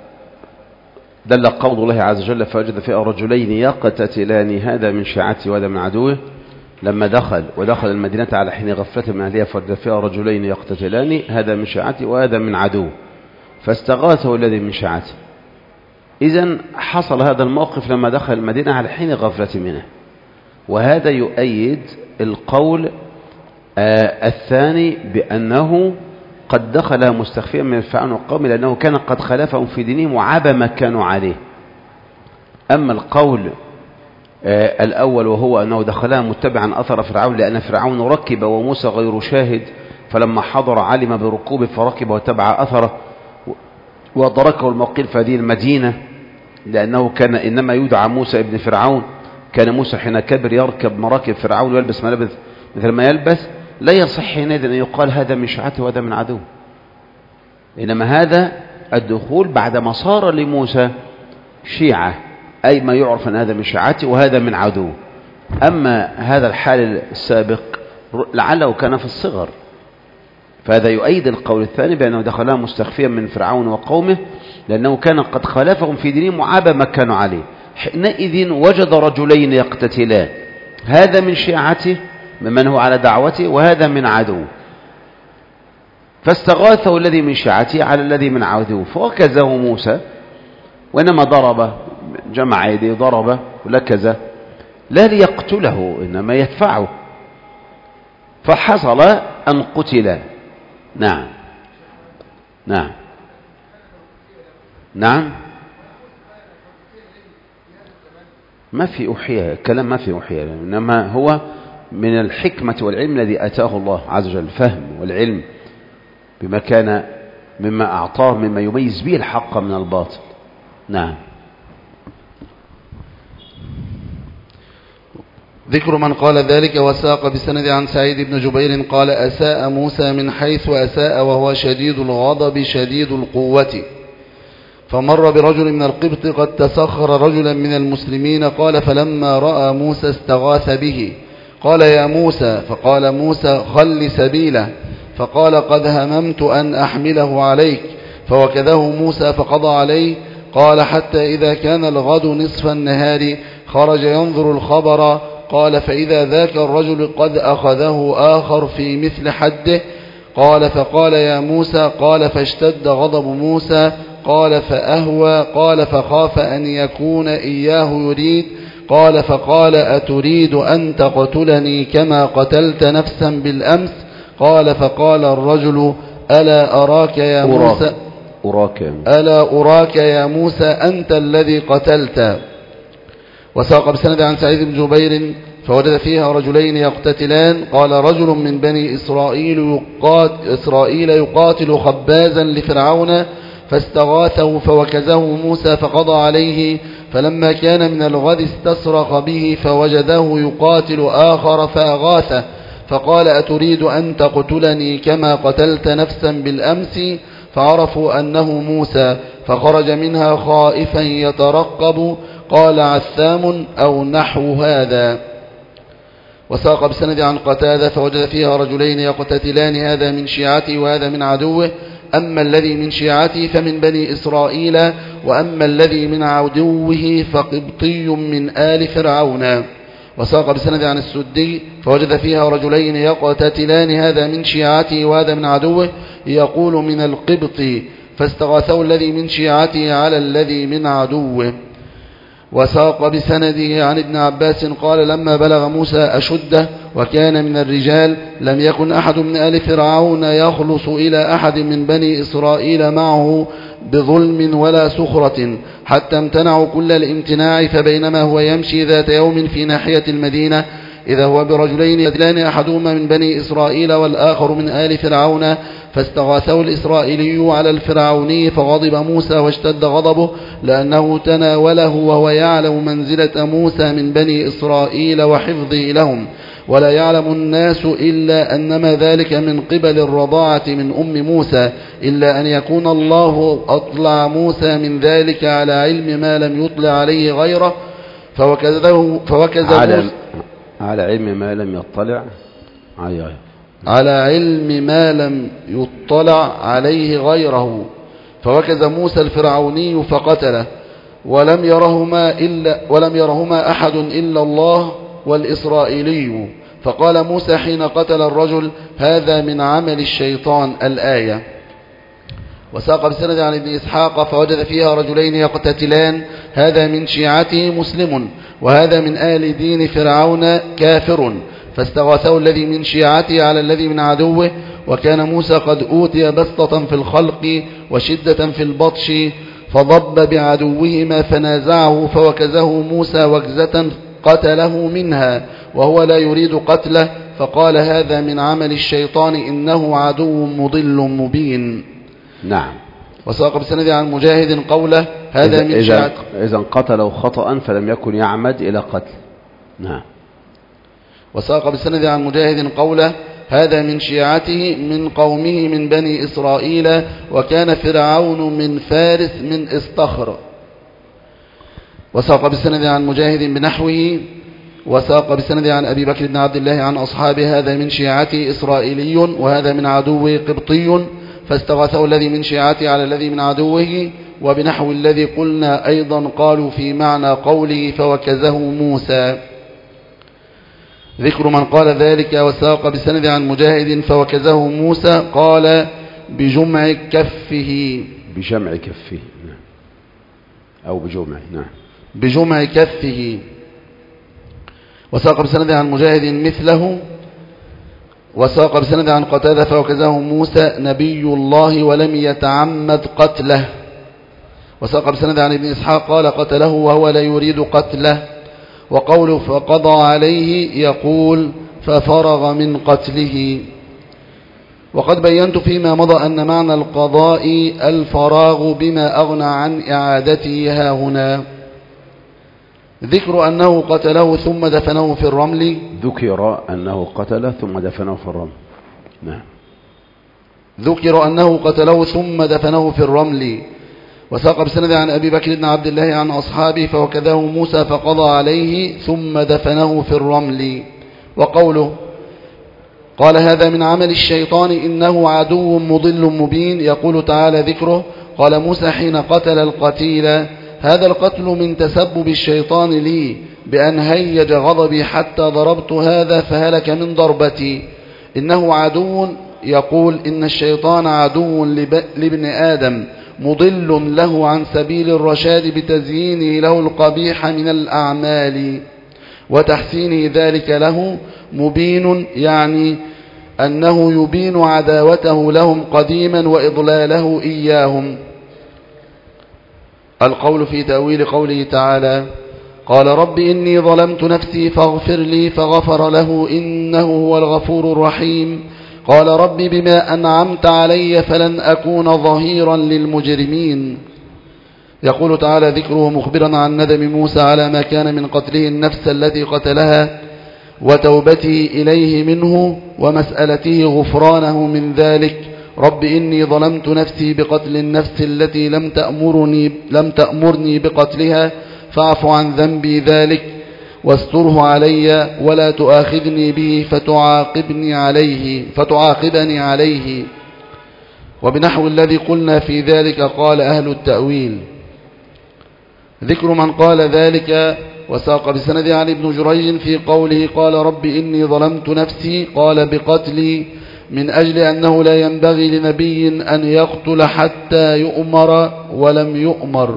دل قول الله عز وجل فوجد فيها رجلين يقتتلان هذا من شيعته وهذا من عدوه. لما دخل ودخل المدينة على حين غفلة من أهلها فوجد فيها رجلين يقتتلان هذا من شيعته وهذا من عدوه فاستغاثه الذي من شيعته. إذن حصل هذا الموقف لما دخل المدينة على حين غفلة منه. وهذا يؤيد القول آه الثاني بأنه قد دخل مستخفيا من فرعون وقومه لأنه كان قد خالفهم في دينهم وعاب ما كانوا عليه. أما القول آه الأول وهو أنه دخلها متبعا أثر فرعون لأن فرعون ركب وموسى غير شاهد فلما حضر علم بركوبه فركب وتبع أثره وأدركه الموقف في هذه المدينة لأنه كان إنما يدعى موسى ابن فرعون. كان موسى حين كبر يركب مراكب فرعون ويلبس ملابس مثل ما يلبس. لا يصح حينئذ أن يقال هذا من شيعته وهذا من عدو. إنما هذا الدخول بعدما صار لموسى شيعة أي ما يعرف أن هذا من شيعته وهذا من عدو. أما هذا الحال السابق لعله كان في الصغر فهذا يؤيد القول الثاني بأنه دخلها مستخفيا من فرعون وقومه لأنه كان قد خالفهم في دينهم وعاب ما كانوا عليه. حينئذ وجد رجلين يقتتلان هذا من شيعته ممن هو على دعوته وهذا من عدو فاستغاثه الذي من شيعته على الذي من عدو فوكزه موسى وإنما ضرب جمع يديه ضرب ولكزه لا ليقتله إنما يدفعه فحصل أن قتل. نعم نعم نعم ما في أحياء كلام ما في أحياء إنما هو من الحكمة والعلم الذي أتاه الله عز وجل الفهم والعلم بما كان مما أعطاه مما يميز به الحق من الباطل. نعم. ذكر من قال ذلك وساق بسند عن سعيد بن جبير قال أساء موسى من حيث أساء وهو شديد الغضب شديد القوة. فمر برجل من القبط قد تسخر رجلا من المسلمين قال فلما رأى موسى استغاث به قال يا موسى فقال موسى خل سبيله فقال قد هممت أن أحمله عليك فوكذه موسى فقضى عليه. قال حتى إذا كان الغد نصف النهار خرج ينظر الخبر قال فإذا ذاك الرجل قد أخذه آخر في مثل حده. قال فقال يا موسى قال فاشتد غضب موسى قال فأهوى قال فخاف أن يكون إياه يريد. قال فقال أتريد أن تقتلني كما قتلت نفسا بالأمس. قال فقال الرجل ألا أراك يا موسى أراك ألا أراك يا موسى أنت الذي قتلت. وساق بسند عن سعيد بن جبير فوجد فيها رجلين يقتتلان قال رجل من بني إسرائيل يقاتل, إسرائيل يقاتل خبازا لفرعون فاستغاثه فوكزه موسى فقضى عليه. فلما كان من الغد استصرخ به فوجده يقاتل آخر فأغاثه فقال أتريد أن تقتلني كما قتلت نفسا بالأمس؟ فعرفوا أنه موسى فخرج منها خائفا يترقب. قال عثام أو نحو هذا. وساق بسند عن قتادة فوجد فيها رجلين يقتتلان هذا من شيعته وهذا من عدوه، أما الذي من شيعته فمن بني إسرائيل وأما الذي من عدوه فقبطي من آل فرعون. وساق بسند عن السدي فوجد فيها رجلين يقتتلان هذا من شيعته وهذا من عدوه يقول من القبط، فاستغاثوا الذي من شيعته على الذي من عدوه. وساق بسنده عن ابن عباس قال لما بلغ موسى أشده وكان من الرجال لم يكن أحد من آل فرعون يخلص إلى أحد من بني إسرائيل معه بظلم ولا سخرة حتى امتنعوا كل الامتناع. فبينما هو يمشي ذات يوم في ناحية المدينة إذا هو برجلين يدلان أحدهما من بني إسرائيل والآخر من آل فرعون، فاستغاثه الإسرائيلي على الفرعوني فغضب موسى واشتد غضبه لأنه تناوله وهو يعلم منزلة موسى من بني إسرائيل وحفظه لهم، ولا يعلم الناس إلا أنما ذلك من قبل الرضاعة من أم موسى، إلا أن يكون الله أطلع موسى من ذلك على علم ما لم يطلع عليه غيره. فوكزه فوكز على, على علم ما لم يطلع عليه على علم ما لم يطلع عليه غيره. فوكز موسى الفرعوني فقتله ولم يرهما إلا ولم يرهما أحد إلا الله والإسرائيلي. فقال موسى حين قتل الرجل هذا من عمل الشيطان الآية. وساق بسند عن ابن إسحاق فوجد فيها رجلين يقتتلان هذا من شيعته مسلم وهذا من آل دين فرعون كافر، فاستغاثه الذي من شيعته على الذي من عدوه، وكان موسى قد أوتي بسطة في الخلق وشدة في البطش فضب بعدوهما فنازعه فوكزه موسى وكزة قتله منها وهو لا يريد قتله، فقال هذا من عمل الشيطان إنه عدو مضل مبين. نعم. وساق بسند عن مجاهد قوله هذا من شيعته إذا قتله خطأ فلم يكن يعمد إلى قتل. نعم. وساق بسند عن مجاهد قوله هذا من شيعته من قومه من بني إسرائيل وكان فرعون من فارس من استخر. وساق بسند عن مجاهد بنحوه. وساق بسند عن أبي بكر بن عبد الله عن أصحابه هذا من شيعته إسرائيلي وهذا من عدوه قبطي، فاستغاثه الذي من شيعته على الذي من عدوه. وبنحو الذي قلنا أيضا قالوا في معنى قوله فوكزه موسى. ذكر من قال ذلك. وساق بسند عن مجاهد فوكزه موسى قال بجمع كفه بجمع كفه أو بجمع نعم بجمع كفه. وساق بسند عن مجاهد مثله. وساق بسند عن قتادة فوكزه موسى نبي الله ولم يتعمد قتله. وساق بسند عن ابن إسحاق قال قتله وهو لا يريد قتله. وقوله فقضى عليه يقول ففرغ من قتله. وقد بينت فيما مضى أن معنى القضاء الفراغ بما أغنى عن إعادته ها هنا. ذكر أنه قتله ثم دفنه في الرمل. ذكر أنه قتله ثم دفنه في الرمل. نعم. ذكر أنه قتله ثم دفنه في الرمل. وساق بسند عن أبي بكر بن عبد الله عن أصحابه فوكذه موسى فقضى عليه ثم دفنه في الرمل. وقوله قال هذا من عمل الشيطان إنه عدو مضل مبين، يقول تعالى ذكره قال موسى حين قتل القتيل هذا القتل من تسبب الشيطان لي بأن هيج غضبي حتى ضربت هذا فهلك من ضربتي. إنه عدو، يقول إن الشيطان عدو لابن آدم مضل له عن سبيل الرشاد بتزيينه له القبيح من الأعمال وتحسينه ذلك له. مبين يعني أنه يبين عداوته لهم قديما وإضلاله إياهم. القول في تأويل قوله تعالى قال رب إني ظلمت نفسي فاغفر لي فغفر له إنه هو الغفور الرحيم. قال رب بما أنعمت علي فلن أكون ظهيرا للمجرمين. يقول تعالى ذكره مخبرا عن ندم موسى على ما كان من قتله النفس التي قتلها وتوبتي إليه منه ومسألته غفرانه من ذلك. رب إني ظلمت نفسي بقتل النفس التي لم تأمرني, لم تأمرني بقتلها فاعف عن ذنبي ذلك واستره علي ولا تؤاخذني به فتعاقبني عليه فتعاقبني عليه. وبنحو الذي قلنا في ذلك قال أهل التأويل. ذكر من قال ذلك وساق بسند عن ابن جريج في قوله قال رب إني ظلمت نفسي قال بقتلي من أجل أنه لا ينبغي لنبي أن يقتل حتى يؤمر ولم يؤمر.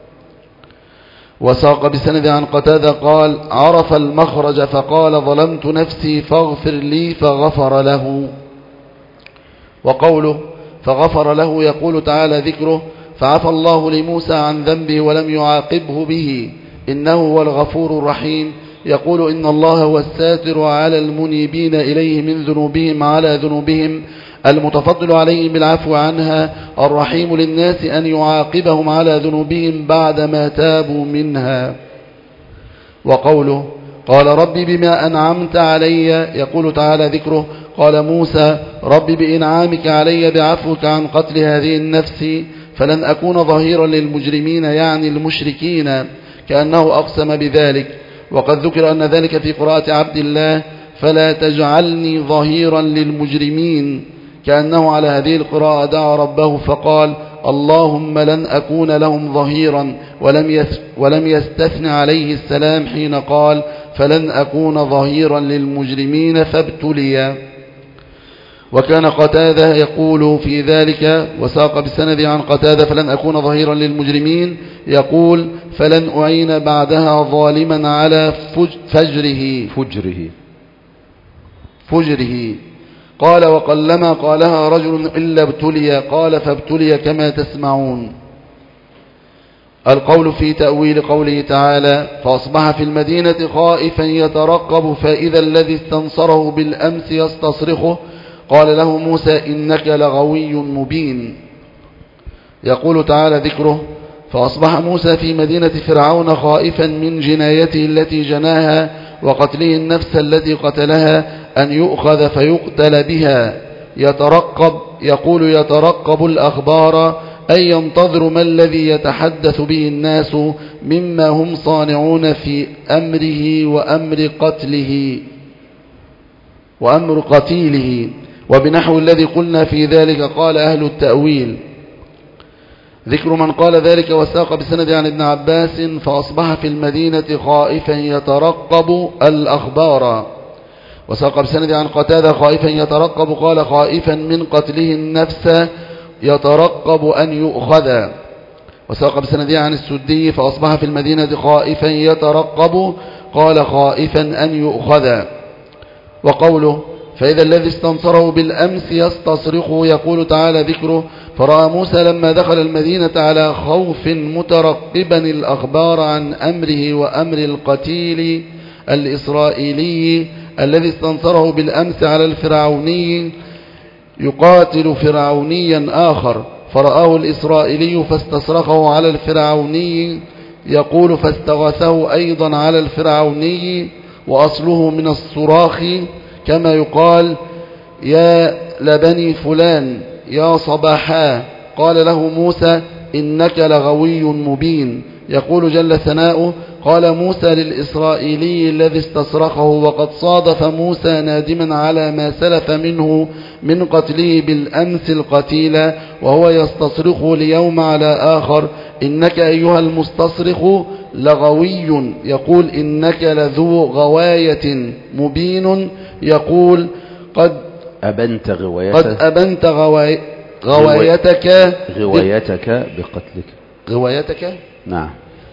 وساق بسند عن قتادة قال عرف المخرج فقال ظلمت نفسي فاغفر لي فغفر له. وقوله فغفر له يقول تعالى ذكره فعفى الله لموسى عن ذنبه ولم يعاقبه به إنه هو الغفور الرحيم. يقول إن الله هو الساتر على المنيبين إليه من ذنوبهم على ذنوبهم المتفضل عليهم بالعفو عنها الرحيم للناس أن يعاقبهم على ذنوبهم بعدما تابوا منها. وقوله قال ربي بما أنعمت علي يقول تعالى ذكره قال موسى ربي بإنعامك علي بعفوك عن قتل هذه النفس فلن أكون ظهيرا للمجرمين يعني المشركين كأنه أقسم بذلك. وقد ذكر أن ذلك في قراءة عبد الله فلا تجعلني ظهيرا للمجرمين كأنه على هذه القراءة دعا ربه فقال اللهم لن أكون لهم ظهيرا ولم ولم يستثن عليه السلام حين قال فلن أكون ظهيرا للمجرمين فابتليا. وكان قتادة يقول في ذلك وساق بالسند عن قتادة فلن أكون ظهيرا للمجرمين يقول فلن أعين بعدها ظالما على فجره فجره فجره قال وقلما قالها رجل إلا ابتلي قال فابتلي كما تسمعون. القول في تأويل قوله تعالى فأصبح في المدينة خائفا يترقب فإذا الذي استنصره بالأمس يستصرخه قال له موسى إنك لغوي مبين. يقول تعالى ذكره فأصبح موسى في مدينة فرعون خائفا من جنايته التي جناها وقتله النفس التي قتلها أن يؤخذ فيقتل بها. يترقب يقول يترقب الأخبار أي ينتظر ما الذي يتحدث به الناس مما هم صانعون في أمره وأمر قتله وأمر قتيله. وبنحو الذي قلنا في ذلك قال أهل التأويل. ذكر من قال ذلك وساق بسند عن ابن عباس فأصبح في المدينة خائفا يترقب الأخبار. وساق بسند عن قتادة خائفا يترقب قال خائفا من قتله النفس يترقب أن يؤخذ. وساق بسند عن السدي فأصبح في المدينة خائفا يترقب قال خائفا أن يؤخذ. وقوله فإذا الذي استنصره بالأمس يستصرخه يقول تعالى ذكره فرأى موسى لما دخل المدينة على خوف مترقبا الأخبار عن أمره وأمر القتيل الإسرائيلي الذي استنصره بالأمس على الفرعوني يقاتل فرعونيا آخر فرآه الإسرائيلي فاستصرخه على الفرعوني يقول فاستغاثه أيضا على الفرعوني وأصله من الصراخ كما يقال يا لبني فلان يا صباحا. قال له موسى إنك لغوي مبين. يقول جل ثناؤه قال موسى للإسرائيلي الذي استصرخه وقد صادف موسى نادما على ما سلف منه من قتله بالأمس القتيل وهو يستصرخ ليوم على آخر إنك أيها المستصرخ لغوي. يقول إنك لذو غواية مبين. يقول قد أبنت غوايتك قد أبنت غواي غوايتك غوايتك بقتلك غوايتك نعم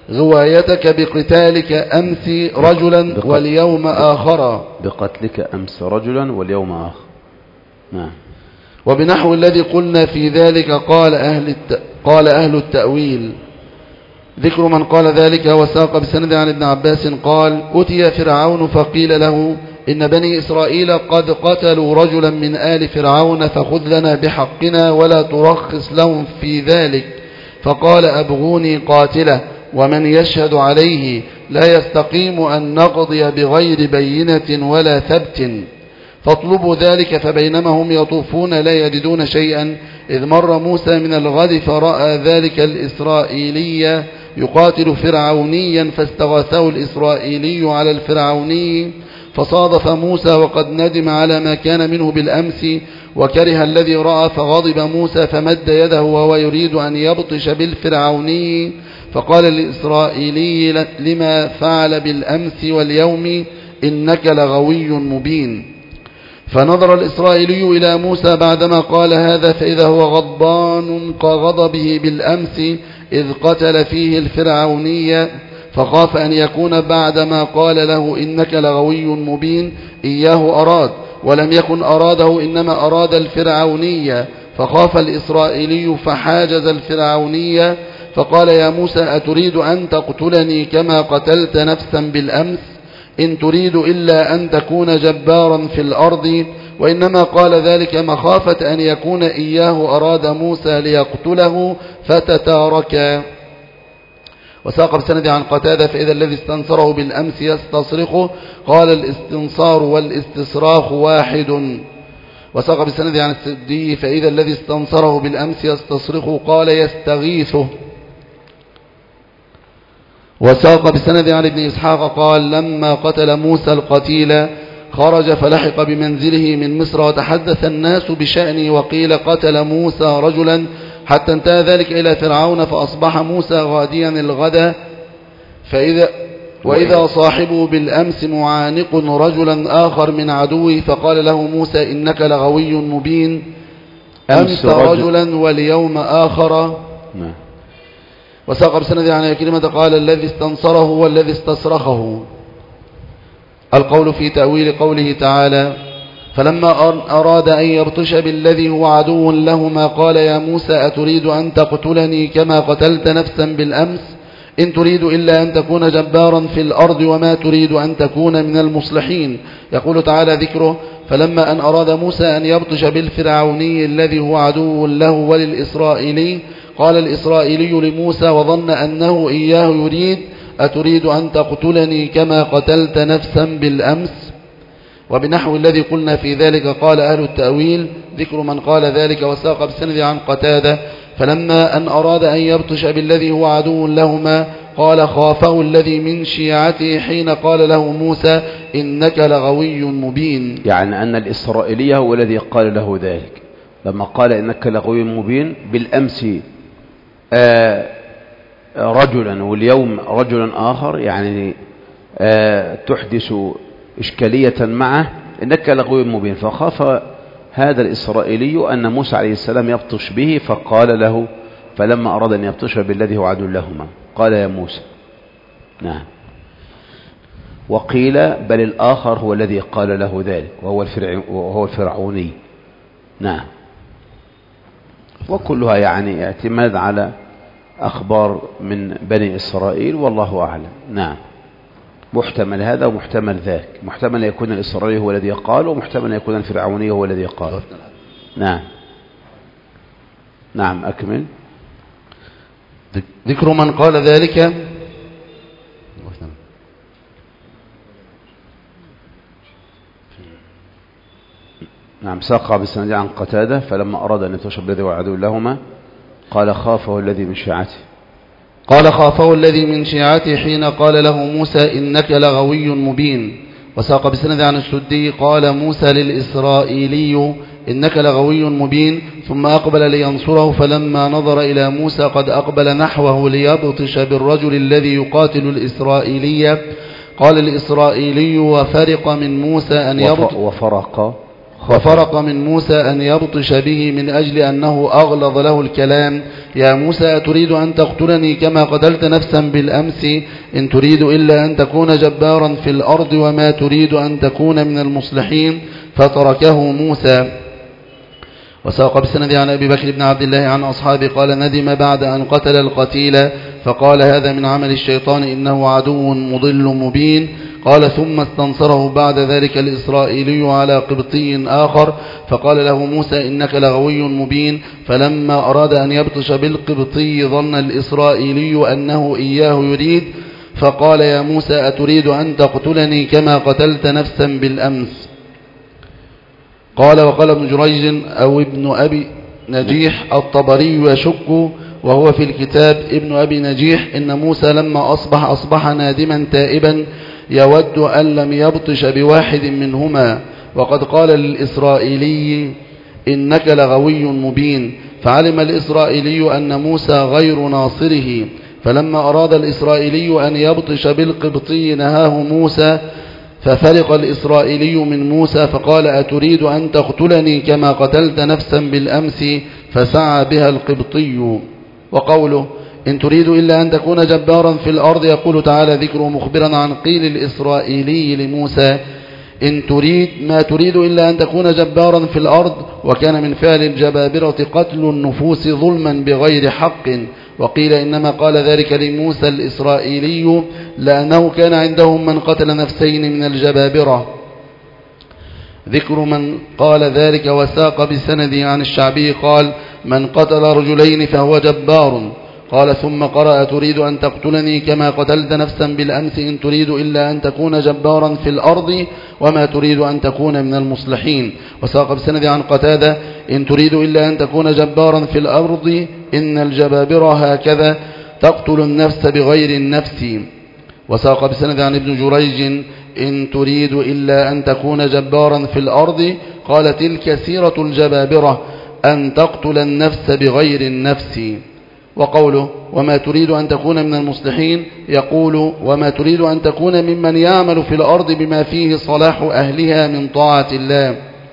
غوايتك بقتالك أمس رجلا بقتل واليوم آخر بقتلك أمس رجلا واليوم آخر. نعم. وبنحو الذي قلنا في ذلك قال أهل الت... قال أهل التأويل. ذكر من قال ذلك وساق بسند عن ابن عباس قال أتي فرعون فقيل له إن بني إسرائيل قد قتلوا رجلا من آل فرعون فخذ لنا بحقنا ولا ترخص لهم في ذلك. فقال أبغوني قاتله ومن يشهد عليه لا يستقيم أن نقضي بغير بينة ولا ثبت، فاطلبوا ذلك. فبينما هم يطوفون لا يجدون شيئا إذ مر موسى من الغد فرأى ذلك الإسرائيلي يقاتل فرعونيا، فاستغاثه الإسرائيلي على الفرعوني، فصادف موسى وقد ندم على ما كان منه بالأمس وكره الذي رأى، فغضب موسى فمد يده وهو يريد أن يبطش بالفرعوني، فقال الإسرائيلي لما فعل بالأمس واليوم إنك لغوي مبين. فنظر الإسرائيلي إلى موسى بعدما قال هذا فإذا هو غضبان كغضبه بالأمس إذ قتل فيه الفرعوني، فخاف أن يكون بعدما قال له إنك لغوي مبين إياه أراد، ولم يكن أراده إنما أراد الفرعوني، فخاف الإسرائيلي فحاجز الفرعوني، فقال يا موسى أتريد أن تقتلني كما قتلت نفسا بالأمس؟ إن تريد إلا أن تكون جبارا في الأرض. وإنما قال ذلك مخافة أن يكون إياه أراد موسى ليقتله فتتاركا. وساق بسند عن قتادة فإذا الذي استنصره بالأمس يستصرخه، قال الاستنصار والاستصراخ واحد. وساق بسند عن السدي فإذا الذي استنصره بالأمس يستصرخه قال يستغيثه. وساق بسند عن ابن إسحاق قال لما قتل موسى القتيل خرج فلحق بمنزله من مصر وتحدث الناس بشأنه، وقيل قتل موسى رجلا حتى انتهى ذلك إلى فرعون، فأصبح موسى غاديا الغدا فإذا وإذا صاحبه بالأمس معانق رجلا آخر من عدوه، فقال له موسى إنك لغوي مبين أمس رجلا واليوم آخر. نعم. وساق بسند عن كلمة قال الذي استنصره والذي استصرخه. القول في تأويل قوله تعالى فلما أراد أن يبطش بالذي هو عدو لهما قال يا موسى أتريد أن تقتلني كما قتلت نفسا بالأمس؟ إن تريد إلا أن تكون جبارا في الأرض وما تريد أن تكون من المصلحين. يقول تعالى ذكره فلما أن أراد موسى أن يبطش بالفرعوني الذي هو عدو له وللإسرائيلي قال الإسرائيلي لموسى وظن أنه إياه يريد أتريد أن تقتلني كما قتلت نفسا بالأمس؟ وبنحو الذي قلنا في ذلك قال أهل التأويل ذكر من قال ذلك. وساق بسند عن قتادة فلما أن أراد أن يبطش بالذي هو عدو لهما قال خافه الذي من شيعته حين قال له موسى إنك لغوي مبين. يعني أن الإسرائيلي هو الذي قال له ذلك لما قال إنك لغوي مبين بالأمس آه رجلا واليوم رجلا آخر، يعني آه تحدث إشكالية معه إنك لغوي مبين، فخاف هذا الإسرائيلي أن موسى عليه السلام يبطش به فقال له فلما أراد أن يبطش بالذي هو عدو لهما قال يا موسى. نعم. وقيل بل الآخر هو الذي قال له ذلك وهو, وهو الفرعوني. نعم. وكلها يعني اعتماد على أخبار من بني إسرائيل والله أعلم. نعم. محتمل هذا ومحتمل ذاك، محتمل يكون الإسرائيلي هو الذي قال ومحتمل يكون الفرعوني هو الذي قال. نعم. نعم أكمل. ذكر من قال ذلك نعم. ساق بالسند عن قتادة فلما أراد أن يبطش بالذي هو عدو لهما قال خافه الذي من شيعته قال خافه الذي من شيعته حين قال له موسى إنك لغوي مبين. وساق بالسند عن السدي قال موسى للإسرائيلي إنك لغوي مبين ثم أقبل لينصره فلما نظر إلى موسى قد أقبل نحوه ليبطش بالرجل الذي يقاتل الإسرائيلي قال الإسرائيلي وفرق من موسى أن يبطش وفرق وفرق من موسى أن يبطش به من أجل أنه أغلظ له الكلام يا موسى أتريد أن تقتلني كما قتلت نفسا بالأمس؟ إن تريد إلا أن تكون جبارا في الأرض وما تريد أن تكون من المصلحين. فتركه موسى. وساق بسند عن أبي بكر بن عبد الله عن أصحابه قال ندم بعد أن قتل القتيل فقال هذا من عمل الشيطان إنه عدو مضل مبين. قال ثم استنصره بعد ذلك الإسرائيلي على قبطي آخر فقال له موسى إنك لغوي مبين. فلما أراد أن يبطش بالقبطي ظن الإسرائيلي أنه إياه يريد فقال يا موسى أتريد أن تقتلني كما قتلت نفسا بالأمس؟ قال وقال ابن جريج أو ابن أبي نجيح الطبري يشك وهو في الكتاب ابن أبي نجيح إن موسى لما أصبح أصبح نادما تائبا يود أن لم يبطش بواحد منهما. وقد قال للإسرائيلي إنك لغوي مبين فعلم الإسرائيلي أن موسى غير ناصره. فلما أراد الإسرائيلي أن يبطش بالقبطي نهاه موسى ففرق الإسرائيلي من موسى فقال أتريد أن تقتلني كما قتلت نفسا بالأمس؟ فسعى بها القبطي. وقوله إن تريد إلا أن تكون جبارا في الأرض يقول تعالى ذكره مخبرا عن قيل الإسرائيلي لموسى إن تريد ما تريد إلا أن تكون جبارا في الأرض. وكان من فعل الجبابرة قتل النفوس ظلما بغير حق. وقيل إنما قال ذلك لموسى الإسرائيلي لأنه كان عندهم من قتل نفسين من الجبابرة. ذكر من قال ذلك وساق بسنده عن الشعبي قال من قتل رجلين فهو جبار. قال ثم قرأ تريد أن تقتلني كما قتلت نفسا بالأمس إن تريد إلا أن تكون جبارا في الأرض وما تريد أن تكون من المصلحين. وساق بسنده عن قتادة إن تريد إلا أن تكون جبارا في الأرض إن الجبابرة هكذا تقتل النفس بغير النفس. وساق بسند عن ابن جريج إن تريد إلا أن تكون جبارا في الأرض قال تلك سيرة الجبابرة أن تقتل النفس بغير النفس. وقوله وما تريد أن تكون من المصلحين يقول وما تريد أن تكون ممن يعمل في الأرض بما فيه صلاح أهلها من طاعة الله.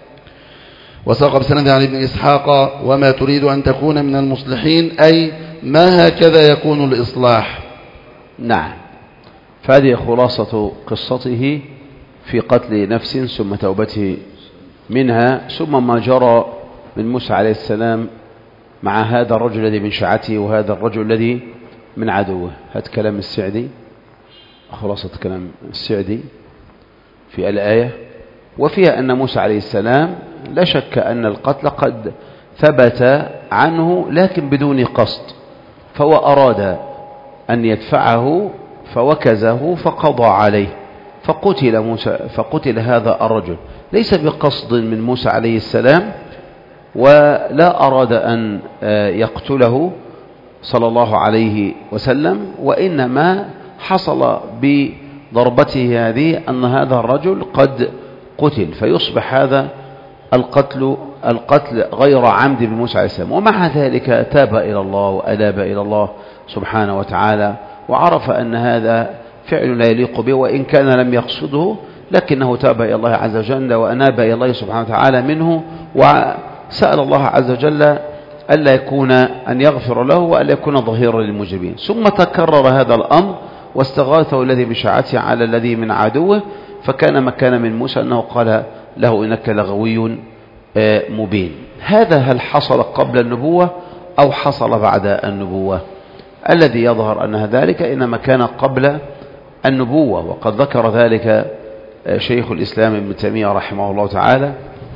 وساق بسند عن ابن إسحاق وما تريد أن تكون من المصلحين أي ما هكذا يكون الإصلاح. نعم، فهذه خلاصة قصته في قتل نفس ثم توبته منها ثم ما جرى من موسى عليه السلام مع هذا الرجل الذي من شيعته وهذا الرجل الذي من عدوه. هذا كلام السعدي، خلاصة كلام السعدي في الآية، وفيها أن موسى عليه السلام لا شك أن القتل قد ثبت عنه لكن بدون قصد، فهو أراد أن يدفعه فوكزه فقضى عليه فقتل موسى فقتل هذا الرجل ليس بقصد من موسى عليه السلام، ولا أراد أن يقتله صلى الله عليه وسلم، وإنما حصل بضربته هذه أن هذا الرجل قد قتل فيصبح هذا القتل القتل غير عمد بموسى عليه السلام. ومع ذلك تاب إلى الله وأناب إلى الله سبحانه وتعالى وعرف أن هذا فعل لا يليق به وإن كان لم يقصده، لكنه تاب إلى الله عز وجل وأناب إلى الله سبحانه وتعالى منه وسأل الله عز وجل ألا يكون أن يغفر له وألا يكون ظهيرا للمجرمين. ثم تكرر هذا الأمر واستغاثه الذي بشيعته على الذي من عدوه، فكان مكان من موسى أنه قال له إنك لغوي مبين. هذا هل حصل قبل النبوة أو حصل بعد النبوة؟ الذي يظهر أن ذلك إنما كان قبل النبوة، وقد ذكر ذلك شيخ الإسلام ابن تيمية رحمه الله تعالى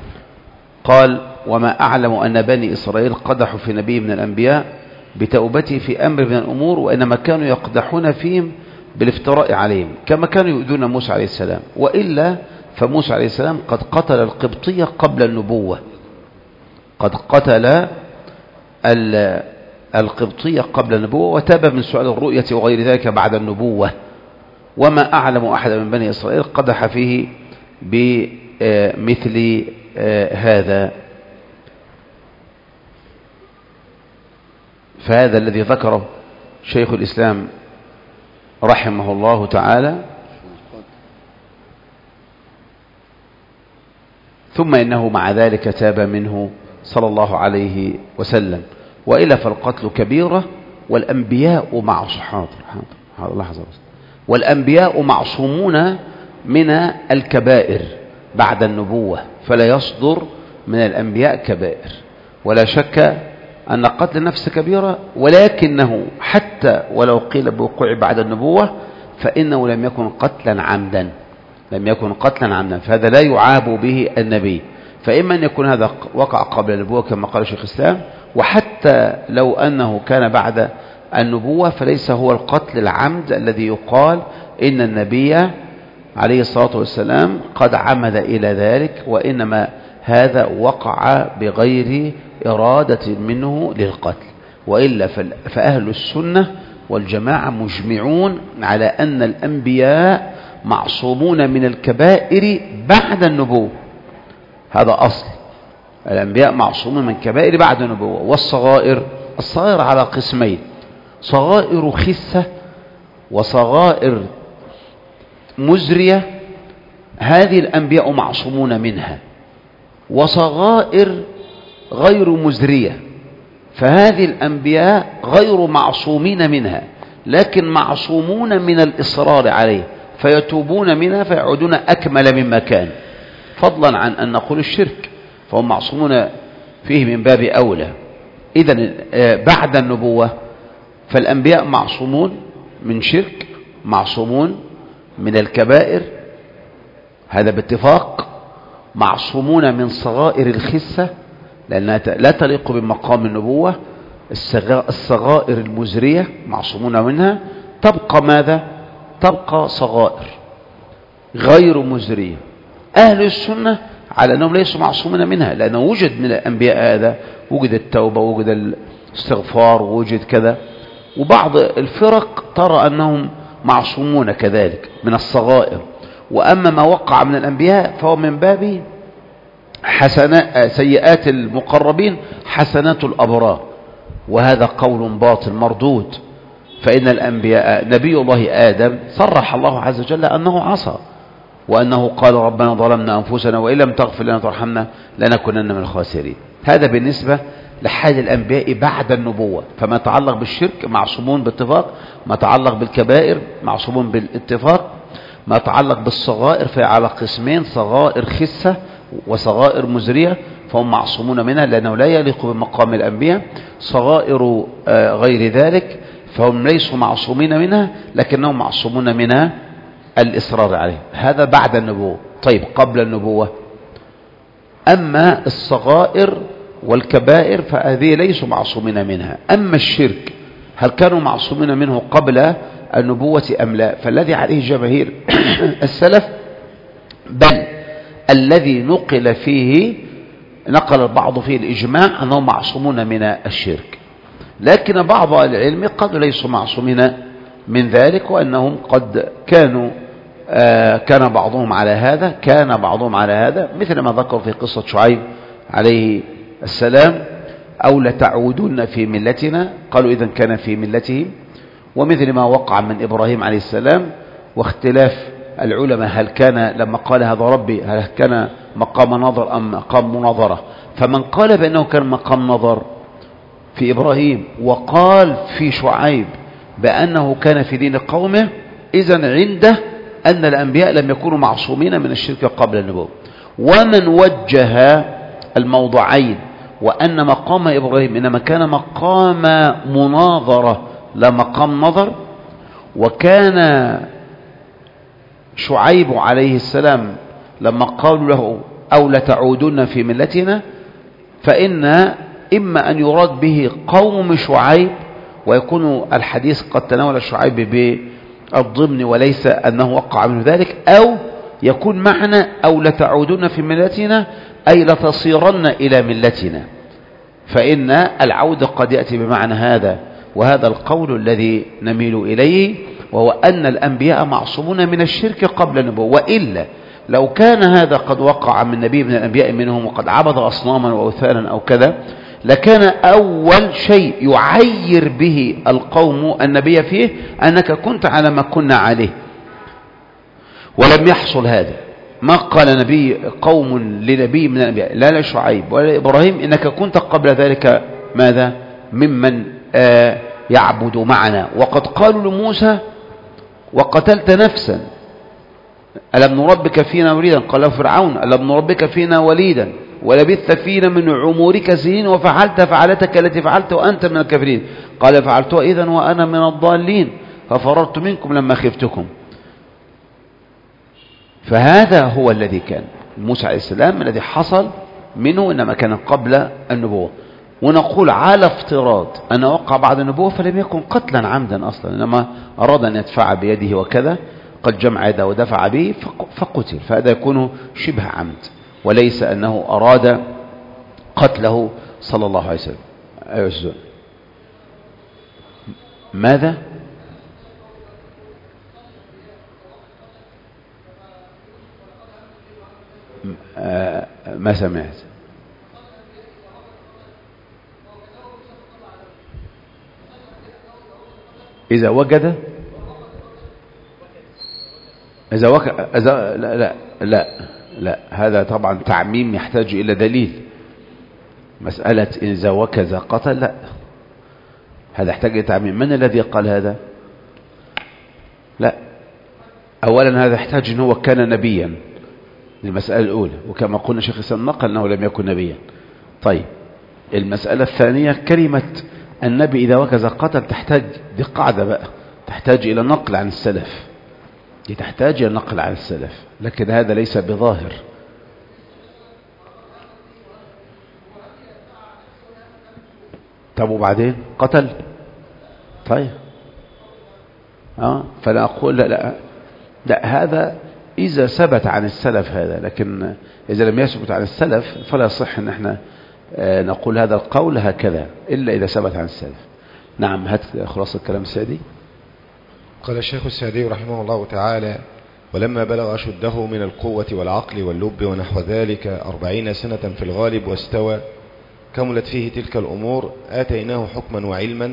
قال وما أعلم أن بني إسرائيل قدحوا في نبي من الأنبياء بتوبته في أمر من الأمور، وإنما كانوا يقدحون فيهم بالافتراء عليهم كما كانوا يؤذون موسى عليه السلام، وإلا فموسى عليه السلام قد قتل القبطية قبل النبوة، قد قتل القبطية قبل النبوة وتاب من سؤال الرؤية وغير ذلك بعد النبوة. وما أعلم أحد من بني إسرائيل قدح فيه بمثل هذا. فهذا الذي ذكره شيخ الإسلام رحمه الله تعالى. ثم إنه مع ذلك تاب منه صلى الله عليه وسلم، وإلا فالقتل كبيرة والأنبياء معصومون والأنبياء معصومون من الكبائر بعد النبوة، فلا يصدر من الأنبياء كبائر. ولا شك أن قتل النفس كبيرة، ولكنه حتى ولو قيل بوقوع بعد النبوة فإنه لم يكن قتلا عمدا، لم يكن قتلا عمدا، فهذا لا يعاب به النبي. فإما أن يكون هذا وقع قبل النبوة كما قال شيخ الإسلام، وحتى لو أنه كان بعد النبوة فليس هو القتل العمد الذي يقال إن النبي عليه الصلاة والسلام قد عمد إلى ذلك، وإنما هذا وقع بغير إرادة منه للقتل. وإلا فأهل السنة والجماعة مجمعون على أن الأنبياء معصومون من الكبائر بعد النبوة، هذا أصل. الأنبياء معصومون من الكبائر بعد النبوة. والصغائر، الصغائر على قسمين: صغائر خسة وصغائر مزرية، هذه الأنبياء معصومون منها. وصغائر غير مزرية، فهذه الأنبياء غير معصومين منها، لكن معصومون من الإصرار عليه، فيتوبون منها فيعودون أكمل مما كان، فضلا عن أن نقول الشرك، فهم معصومون فيه من باب أولى. إذن بعد النبوة فالأنبياء معصومون من شرك، معصومون من الكبائر، هذا باتفاق، معصومون من صغائر الخسة لأنها لا تليق بمقام النبوة، الصغائر المزرية معصومون منها. تبقى ماذا؟ تبقى صغائر غير مزرية. أهل السنة على أنهم ليسوا معصومين منها، لأنه وجد من الأنبياء هذا، وجد التوبة، وجد الاستغفار، ووجد كذا. وبعض الفرق ترى أنهم معصومون كذلك من الصغائر. وأما ما وقع من الأنبياء فهو من باب حسنات سيئات المقربين حسنات الأبرار، وهذا قول باطل مردود. فإن الأنبياء، نبي الله آدم صرح الله عز وجل أنه عصى، وأنه قال ربنا ظلمنا أنفسنا وإن لم تغفر لنا وترحمنا لنكونن من الخاسرين. هذا بالنسبة لحال الأنبياء بعد النبوة. فما يتعلق بالشرك معصومون باتفاق، ما يتعلق بالكبائر معصومون بالاتفاق، ما يتعلق بالصغائر فعلى قسمين: صغائر خسة وصغائر مزرية، فهم معصومون منها لأنه لا يليق بمقام الأنبياء. صغائر غير ذلك فهم ليسوا معصومين منها، لكنهم معصومون من الإصرار عليه. هذا بعد النبوة. طيب قبل النبوة، أما الصغائر والكبائر فهذه ليسوا معصومين منها. أما الشرك هل كانوا معصومين منه قبل النبوة أم لا؟ فالذي عليه جماهير السلف، بل الذي نقل فيه نقل البعض فيه الإجماع أنهم معصومون من الشرك، لكن بعض العلم قد ليسوا معصومين من ذلك، وأنهم قد كانوا آه كان بعضهم على هذا كان بعضهم على هذا مثل ما ذكر في قصة شعيب عليه السلام: أو لتعودن في ملتنا، قالوا إذن كان في ملتهم. ومثل ما وقع من إبراهيم عليه السلام، واختلاف العلماء هل كان لما قال هذا ربي هل كان مقام نظر أم مقام مناظرة. فمن قال بأنه كان مقام نظر في إبراهيم وقال في شعيب بأنه كان في دين قومه، إذن عنده أن الأنبياء لم يكونوا معصومين من الشرك قبل النبوة. ومن وجه الموضعين وأن مقام إبراهيم إنما كان مقام مناظرة لا مقام نظر، وكان شعيب عليه السلام لما قالوا له أو لتعودن في ملتنا، فإن إما أن يراد به قوم شعيب ويكون الحديث قد تناول شعيب بالضمن وليس أنه وقع منه ذلك، أو يكون معنى أو لتعودن في ملتنا أي لتصيرن إلى ملتنا، فإن العودة قد يأتي بمعنى هذا. وهذا القول الذي نميل إليه، وهو أن الأنبياء معصومون من الشرك قبل النبوة. وإلا لو كان هذا قد وقع من نبي من الأنبياء منهم وقد عبد أصناما وأوثانا أو كذا، لكان أول شيء يعير به القوم النبي فيه أنك كنت على ما كنا عليه، ولم يحصل هذا. ما قال نبي قوم لنبي من الأنبياء لا لشعيب ولا إبراهيم إنك كنت قبل ذلك ماذا ممن آه يعبد معنا. وقد قالوا لموسى وقتلت نفسا ألم نربك فينا وليدا، قال فرعون ألم نربك فينا وليدا ولبثت فينا من عمرك سنين وفعلت فعلتك التي فعلت وأنت من الكافرين، قال فعلتها إذن وأنا من الضالين. ففررت منكم لما خفتكم. فهذا هو الذي كان موسى عليه السلام الذي حصل منه، إنما كان قبل النبوة. ونقول على افتراض أن وقع بعد النبوة فلم يكن قتلا عمدا أصلا، إنما أراد أن يدفع بيده وكذا، قد جمع يده ودفع به فقتل، فهذا يكون شبه عمد، وليس أنه أراد قتله صلى الله عليه وسلم. أيوة. ماذا؟ آه ما سمعت. إذا وجد إذا وجد إذا لا لا لا لا هذا طبعا تعميم يحتاج إلى دليل. مسألة إذا وكذا قتل، لا، هذا يحتاج إلى تعميم. من الذي قال هذا؟ لا، أولا هذا يحتاج أنه كان نبيا، المسألة الأولى، وكما قلنا شيخ الإسلام نقل أنه لم يكن نبيا. طيب، المسألة الثانية كلمة النبي إذا وكذا قتل تحتاج، دي قاعدة بقى، تحتاج إلى نقل عن السلف، دي تحتاج إلى نقل عن السلف، لكن هذا ليس بظاهر. طب وبعدين قتل؟ طيب اه فلا أقول لا لا, لا هذا إذا ثبت عن السلف هذا، لكن إذا لم يثبت عن السلف فلا يصح أن احنا آه نقول هذا القول هكذا إلا إذا ثبت عن السلف. نعم، هات خلاص الكلام السعدي. قال الشيخ السعدي رحمه الله تعالى: ولما بلغ أشده من القوة والعقل واللب ونحو ذلك أربعين سنة في الغالب واستوى، كملت فيه تلك الأمور، آتيناه حكما وعلما.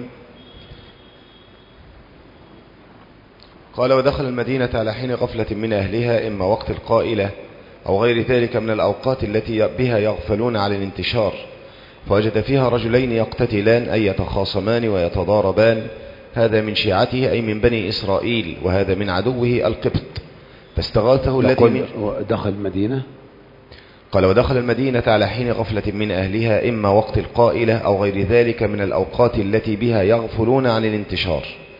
قال: ودخل المدينة على حين غفلة من أهلها، إما وقت القائلة أو غير ذلك من الأوقات التي بها يغفلون عن الانتشار، فوجد فيها رجلين يقتتلان أي يتخاصمان ويتضاربان، هذا من شيعته أي من بني إسرائيل، وهذا من عدوه القبط، فاستغاثه الذي دخل المدينة. قال: ودخل المدينة على حين غفلة من أهلها، إما وقت القائلة أو غير ذلك من الأوقات التي بها يغفلون عن الانتشار،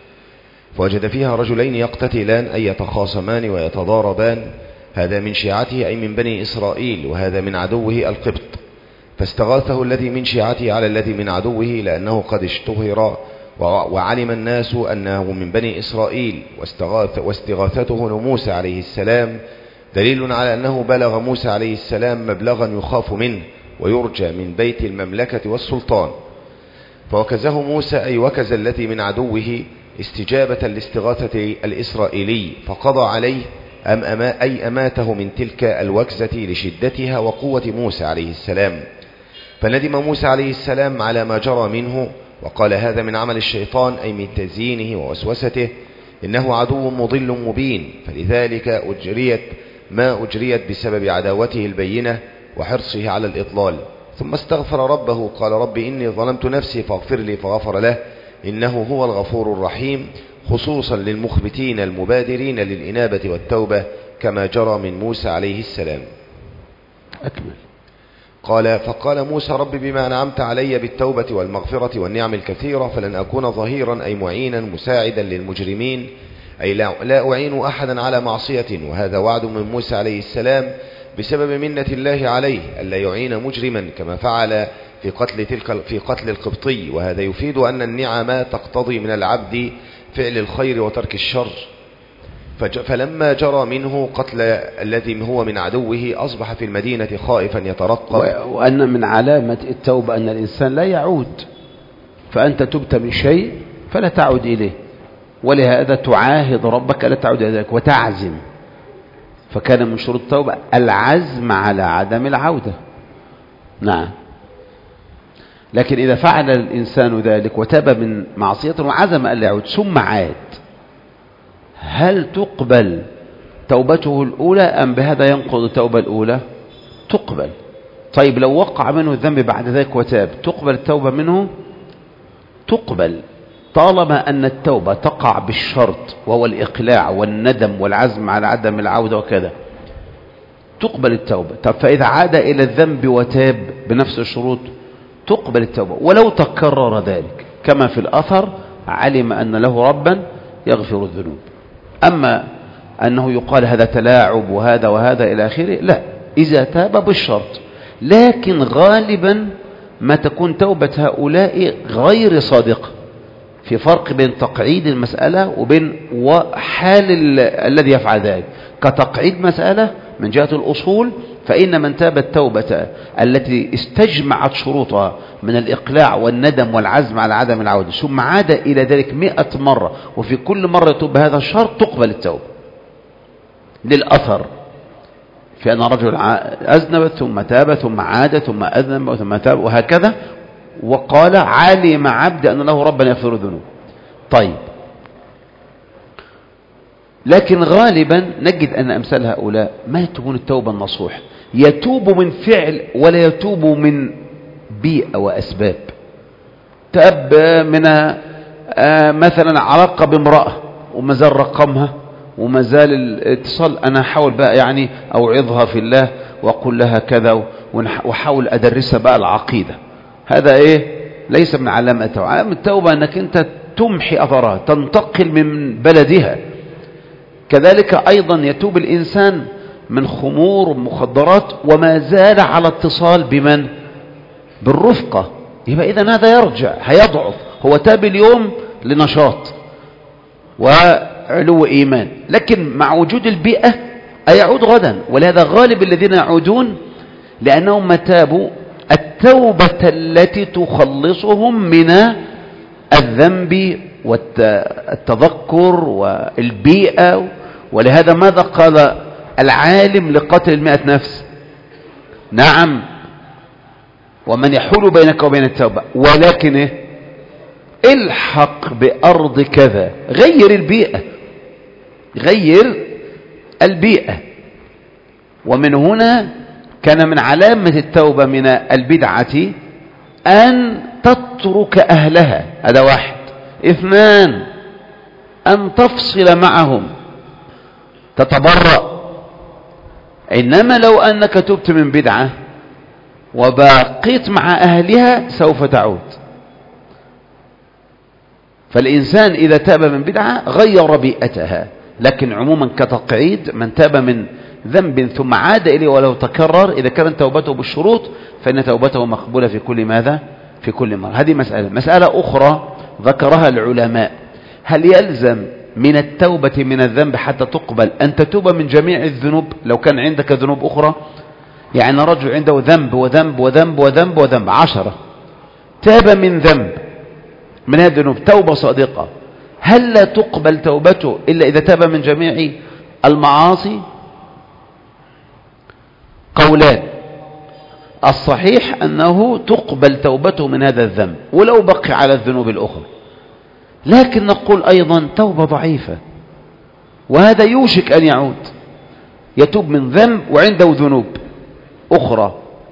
فوجد فيها رجلين يقتتلان أي يتخاصمان ويتضاربان، هذا من شيعته أي من بني إسرائيل، وهذا من عدوه القبط، فاستغاثه الذي من شيعته على الذي من عدوه، لأنه قد اشتهر وعلم الناس أنه من بني إسرائيل، واستغاث واستغاثته لموسى عليه السلام دليل على أنه بلغ موسى عليه السلام مبلغا يخاف منه ويرجى من بيت المملكة والسلطان، فوكزه موسى أي وكز الذي من عدوه استجابة لاستغاثة الإسرائيلي، فقضى عليه أم أما أي أماته من تلك الوكزة لشدتها وقوة موسى عليه السلام. فندم موسى عليه السلام على ما جرى منه، وقال: هذا من عمل الشيطان أي من تزيينه ووسوسته، إنه عدو مضل مبين، فلذلك أجريت ما أجريت بسبب عداوته البينة وحرصه على الإضلال. ثم استغفر ربه، قال: رب إني ظلمت نفسي فاغفر لي، فغفر له، إنه هو الغفور الرحيم، خصوصا للمخبتين المبادرين للإنابة والتوبة، كما جرى من موسى عليه السلام. أكمل. قال: فقال موسى: رب بما أنعمت علي بالتوبة والمغفرة والنعم الكثيرة فلن أكون ظهيرا أي معينا مساعدا للمجرمين، أي لا أعين أحدا على معصية، وهذا وعد من موسى عليه السلام بسبب منة الله عليه ألا يعين مجرما كما فعل في قتل تلك في قتل القبطي، وهذا يفيد أن النعم تقتضي من العبد فعل الخير وترك الشر. فلما جرى منه قتل الذي هو من عدوه أصبح في المدينة خائفا يترقب. وأن من علامة التوبة أن الإنسان لا يعود، فأنت تبت من شيء فلا تعود إليه، ولهذا تعاهد ربك لا تعود إلى ذلك وتعزم. فكان من شروط التوبة العزم على عدم العودة. نعم. لكن إذا فعل الإنسان ذلك وتاب من معصيته وعزم ألا يعود ثم عاد، هل تقبل توبته الأولى أم بهذا ينقض التوبة الأولى؟ تقبل. طيب لو وقع منه الذنب بعد ذلك وتاب، تقبل التوبة منه؟ تقبل، طالما أن التوبة تقع بالشرط وهو الإقلاع والندم والعزم على عدم العودة وكذا، تقبل التوبة. طب فإذا عاد إلى الذنب وتاب بنفس الشروط تقبل التوبة، ولو تكرر ذلك كما في الأثر علم أن له ربا يغفر الذنوب. أما أنه يقال هذا تلاعب وهذا وهذا إلى آخره، لا، إذا تاب بالشرط. لكن غالبا ما تكون توبة هؤلاء غير صادقة. في فرق بين تقعيد المسألة وبين حال الذي يفعل ذلك. كتقعيد مسألة من جهة الأصول، فإن من تاب التوبة التي استجمعت شروطها من الإقلاع والندم والعزم على عدم العودة ثم عاد إلى ذلك مئة مرة وفي كل مرة يتوب بهذا الشرط، تقبل التوبة للأثر في أن رجل أذنب ثم تاب ثم عاد ثم أذنب ثم تاب وهكذا، وقال علم عبد أن له ربنا يغفر الذنوب. طيب، لكن غالبا نجد أن أمثال هؤلاء ما يتوبون التوبة النصوح، يتوب من فعل ولا يتوب من بيئة وأسباب. تاب من مثلا علاقة بامرأة وما زال رقمها وما زال الاتصال، أنا أحاول بقى يعني أوعظها في الله وأقول لها كذا وأحاول أدرسها بقى العقيدة. هذا إيه؟ ليس من علامة التوبة. علامة التوبة أنك أنت تمحي أثرها، تنتقل من بلدها. كذلك أيضا يتوب الإنسان من خمور ومخدرات وما زال على اتصال بمن؟ بالرفقة. يبقى إذن هذا يرجع، هيضعف. هو تاب اليوم لنشاط وعلو إيمان، لكن مع وجود البيئة أيعود غدا. ولهذا غالب الذين يعودون لأنهم تابوا التوبة التي تخلصهم من الذنب والتذكر والبيئة. ولهذا ماذا قال العالم لقتل المئة نفس؟ نعم، ومن يحول بينك وبين التوبة، ولكن إيه؟ الحق بأرض كذا. غير البيئة، غير البيئة. ومن هنا كان من علامة التوبة من البدعة أن تترك أهلها. هذا واحد. اثنان، أن تفصل معهم، تتبرأ. إنما لو أنك تبت من بدعة وبقيت مع أهلها سوف تعود. فالإنسان إذا تاب من بدعة غير بيئتها. لكن عموما كتقعيد، من تاب من ذنب ثم عاد إليه ولو تكرر، إذا كانت توبته بالشروط فإن توبته مقبولة في كل ماذا؟ في كل مرة. هذه مسألة. مسألة أخرى ذكرها العلماء: هل يلزم من التوبة من الذنب حتى تقبل أن تتوب من جميع الذنوب لو كان عندك ذنوب أخرى؟ يعني رجل عنده ذنب وذنب وذنب وذنب وذنب عشرة، تاب من ذنب من هذه الذنوب توبة صادقة، هل لا تقبل توبته إلا إذا تاب من جميع المعاصي؟ قولان. الصحيح أنه تقبل توبته من هذا الذنب ولو بقي على الذنوب الأخرى، لكن نقول أيضا توبة ضعيفة، وهذا يوشك أن يعود. يتوب من ذنب وعنده ذنوب أخرى.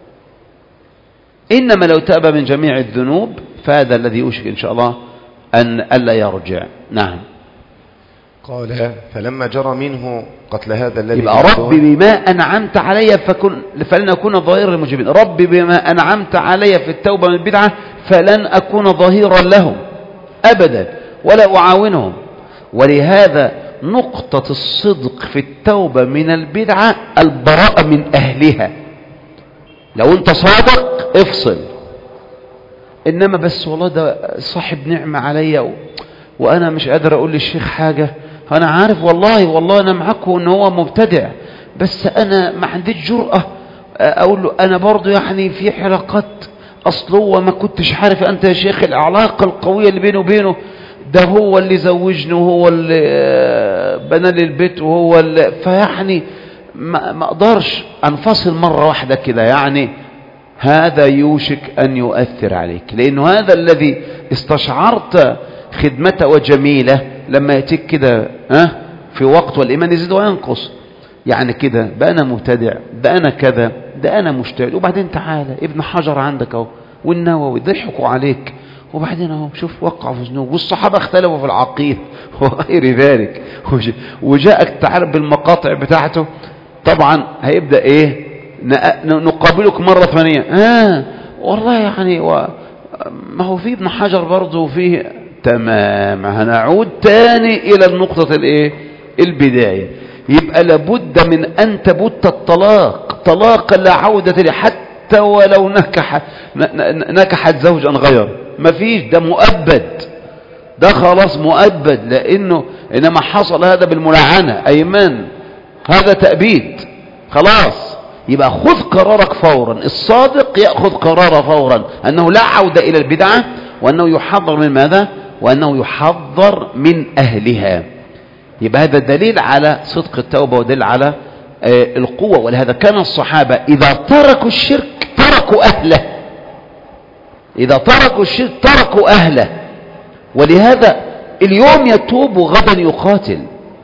إنما لو تاب من جميع الذنوب فهذا الذي يوشك إن شاء الله أن ألا يرجع. نعم. قال: فلما جرى منه قتل هذا الذي يبقى رب بما أنعمت علي فكن فلن أكون ظهيرا للمجرمين. رب بما أنعمت علي في التوبة من البدعة فلن أكون ظهيرا لهم أبدا ولا أعاونهم. ولهذا نقطة الصدق في التوبة من البدعة البراءة من أهلها. لو أنت صادق افصل. إنما بس والله ده صاحب نعمة علي و... وأنا مش قادر أقول للشيخ حاجة، أنا عارف والله والله أنا معاكم إن هو مبتدع، بس أنا ما عنديش جرأة أقول له أنا برضو يعني في حلقات أصله وما كنتش عارف. أنت يا شيخ العلاقة القوية اللي بينه وبينه ده هو اللي زوجني وهو اللي بنى لي البيت وهو اللي فيعني ما, ما أقدرش أنفصل مرة واحدة كده. يعني هذا يوشك أن يؤثر عليك، لأنه هذا الذي استشعرت خدمته وجميلة لما يأتيك كده ها في وقت والإيمان يزيد وينقص. يعني كده بقى أنا مبتدع، ده أنا كذا، ده أنا مجتهد. وبعدين تعالى ابن حجر عندك اهو والنووي ضحكوا عليك، وبعدين اهو شوف وقعوا في ذنوب، والصحابة اختلفوا في العقيدة وغير ذلك، وجاءك تعرف بالمقاطع بتاعته. طبعا هيبدأ ايه نقابلك مرة ثانية. اه والله يعني و... ما هو في ابن حجر برضه وفيه تمام. هنعود تاني إلى النقطة الإيه؟ البداية. يبقى لابد من أن تبت الطلاق طلاقا لا عودة له، حتى ولو نكح نكحت زوجا غير، مفيش، ده مؤبد، ده خلاص مؤبد، لأنه إنما حصل هذا بالملعنة أيمان، هذا تأبيد خلاص. يبقى خذ قرارك فورا. الصادق يأخذ قراره فورا أنه لا عودة إلى البدعة، وأنه يحذر من ماذا؟ وأنه يحذر من أهلها. يبقى هذا دليل على صدق التوبة ودليل على آه القوة. ولهذا كان الصحابة إذا تركوا الشرك تركوا أهله، إذا تركوا الشرك تركوا أهله. ولهذا اليوم يتوب وغدا يقاتل،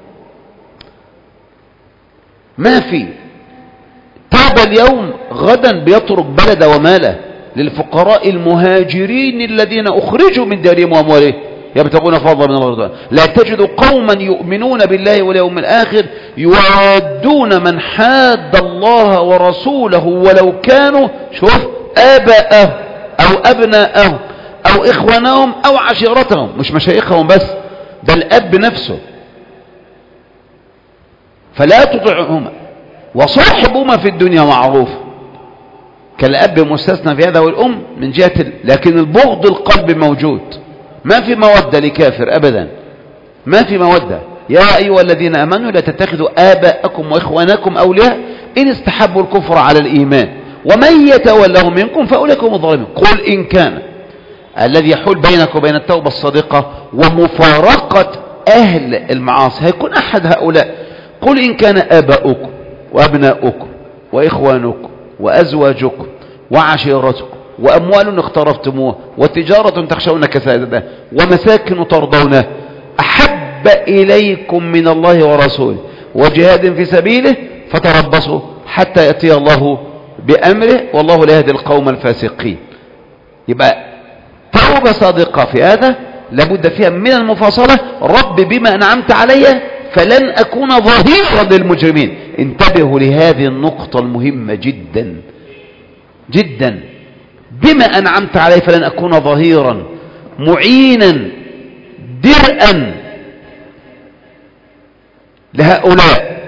ما في تاب اليوم غدا بيترك بلد وماله للفقراء المهاجرين الذين أخرجوا من دارهم وأموالهم يبتغون فضلا من الله. لا تجد قوما يؤمنون بالله واليوم الآخر يوادون من حاد الله ورسوله ولو كانوا شوف آباءهم أو أبناءهم أو إخوانهم أو عشيرتهم، مش مشايخهم بس، ده الأب نفسه. فلا تطعهما وصاحبهما في الدنيا معروف، كالأب مستثنى في هذا والأم من جهة ال... لكن البغض القلب موجود، ما في مودة لكافر أبدا، ما في مودة. يا أيها الذين آمنوا لا تتخذوا آباءكم وإخوانكم أولياء إن استحبوا الكفر على الإيمان ومن يتولهم منكم فأولئك هم الظالمون. قل إن كان الذي يحول بينك وبين التوبة الصادقة ومفارقة أهل المعاصي هيكون أحد هؤلاء. قل إن كان آباؤكم وأبناؤكم وإخوانكم وأزواجكم وعشيرتكم وأموال اقترفتموها وتجارة تخشون كسادها ومساكن ترضونها أحب إليكم من الله ورسوله وجهاد في سبيله فتربصوا حتى يأتي الله بأمره والله لا يهدي القوم الفاسقين. يبقى توبة صادقة في هذا لابد فيها من المفاصلة. رب بما أنعمت علي فلن أكون ظهيرا للمجرمين. انتبهوا لهذه النقطة المهمة جدا جدا. بما أنعمت علي فلن أكون ظهيرا معينا درءا لهؤلاء،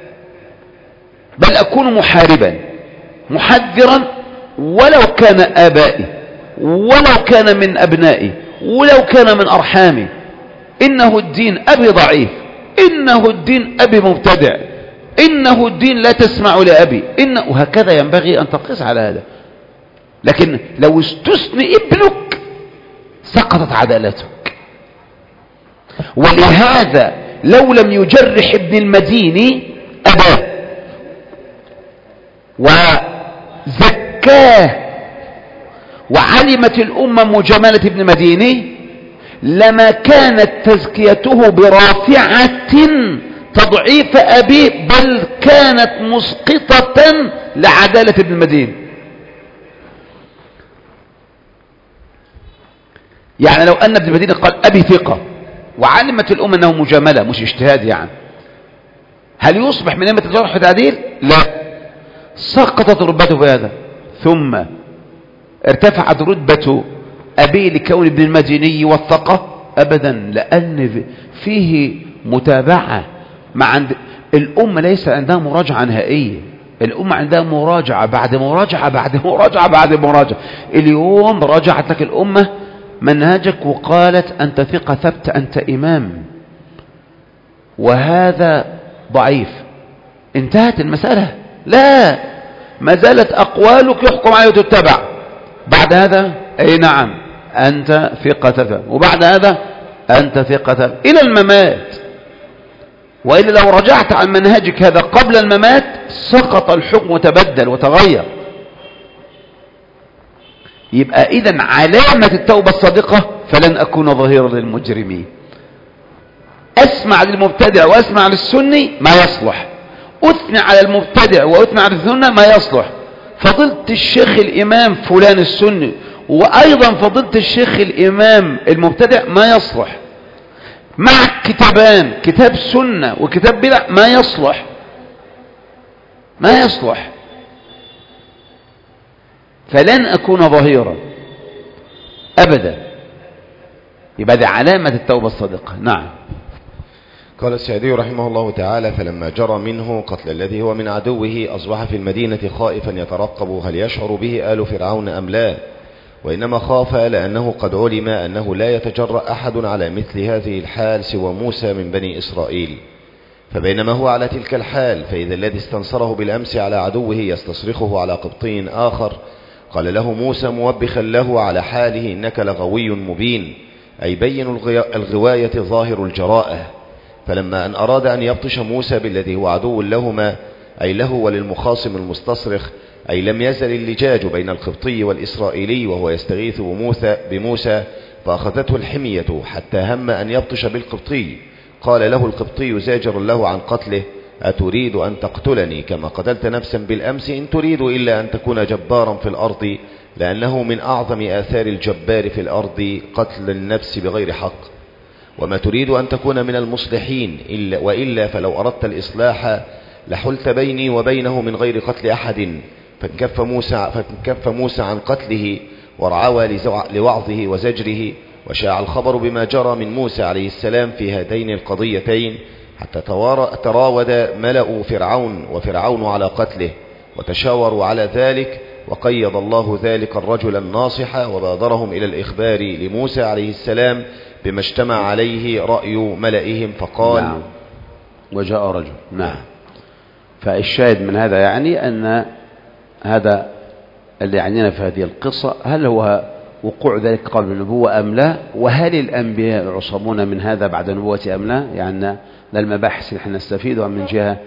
بل أكون محاربا محذرا ولو كان آبائي ولو كان من أبنائي ولو كان من أرحامي. إنه الدين أبي ضعيف، إنه الدين أبي مبتدع، إنه الدين لا تسمع لأبي، إنه وهكذا ينبغي أن تقيس على هذا. لكن لو استثني ابنك سقطت عدالتك. ولهذا لو لم يجرح ابن المديني أباه وزكاه وعلمت الأمة مجاملة ابن مديني لما كانت تزكيته برافعة تضعيف أبيه، بل كانت مسقطة لعدالة ابن المديني. يعني لو أن ابن المديني قال أبي ثقة وعلمت الأمة أنه مجاملة مش اجتهاد، يعني هل يصبح من أمة الجرح وتعديل؟ لا، سقطت رتبته في هذا. ثم ارتفعت رتبة أبي لكون ابن المديني والثقة أبدا، لأن فيه متابعة مع عند الأمة. ليس عندها مراجعة نهائية، الأمة عندها مراجعة بعد مراجعة بعد مراجعة بعد مراجعة. اليوم راجعت لك الأمة منهجك وقالت أنت ثقة ثبت أنت إمام، وهذا ضعيف، انتهت المسألة. لا، ما زالت أقوالك يحكم عليها وتتبع. بعد هذا أي نعم أنت ثقة ثبت، وبعد هذا أنت ثقة ثبت إلى الممات. وإلا لو رجعت عن منهجك هذا قبل الممات سقط الحكم وتبدل وتغير. يبقى إذن علامة التوبة الصادقة فلن أكون ظهيرا للمجرمين. أسمع للمبتدع وأسمع للسني ما يصلح، أثني على المبتدع وأثني على السنة ما يصلح. فضيلة الشيخ الإمام فلان السني وأيضا فضيلة الشيخ الإمام المبتدع ما يصلح. مع كتابان، كتاب سنة وكتاب بدع، ما يصلح ما يصلح. فلن أكون ظهيرا أبدا. يبقى دي علامة التوبة الصادقة. نعم. قال السعدي رحمه الله تعالى: فلما جرى منه قتل الذي هو من عدوه أصبح في المدينة خائفا يترقب هل يشعر به آل فرعون أم لا، وإنما خاف لأنه قد علم أنه لا يتجرأ أحد على مثل هذه الحال سوى موسى من بني إسرائيل. فبينما هو على تلك الحال فإذا الذي استنصره بالأمس على عدوه يستصرخه على قبطي آخر، قال له موسى موبخا له على حاله: إنك لغوي مبين، أي بين الغواية ظاهر الجراءة. فلما أن أراد أن يبطش موسى بالذي هو عدو لهما، أي له وللمخاصم المستصرخ، أي لم يزل اللجاج بين القبطي والإسرائيلي وهو يستغيث بموسى، فأخذته الحمية حتى هم أن يبطش بالقبطي. قال له القبطي زاجر له عن قتله: أتريد أن تقتلني كما قتلت نفسا بالأمس؟ إن تريد إلا أن تكون جبارا في الأرض، لأنه من أعظم آثار الجبار في الأرض قتل النفس بغير حق. وما تريد أن تكون من المصلحين، إلا وإلا فلو أردت الإصلاح لحلت بيني وبينه من غير قتل أحد. فانكف موسى, فانكف موسى عن قتله ورعوى لوعظه وزجره، وشاع الخبر بما جرى من موسى عليه السلام في هاتين القضيتين، حتى تراود ملأ فرعون وفرعون على قتله، وتشاوروا على ذلك، وقيض الله ذلك الرجل الناصح وبادرهم إلى الإخبار لموسى عليه السلام بما اجتمع عليه رأي ملئهم، فقال: نعم. وجاء رجل. نعم. فالشاهد من هذا يعني أن هذا اللي يعنينا في هذه القصة، هل هو وقوع ذلك قبل النبوة أم لا؟ وهل الأنبياء يعصمون من هذا بعد النبوة أم لا؟ يعني للمباحث اللي احنا نستفيدها من جهة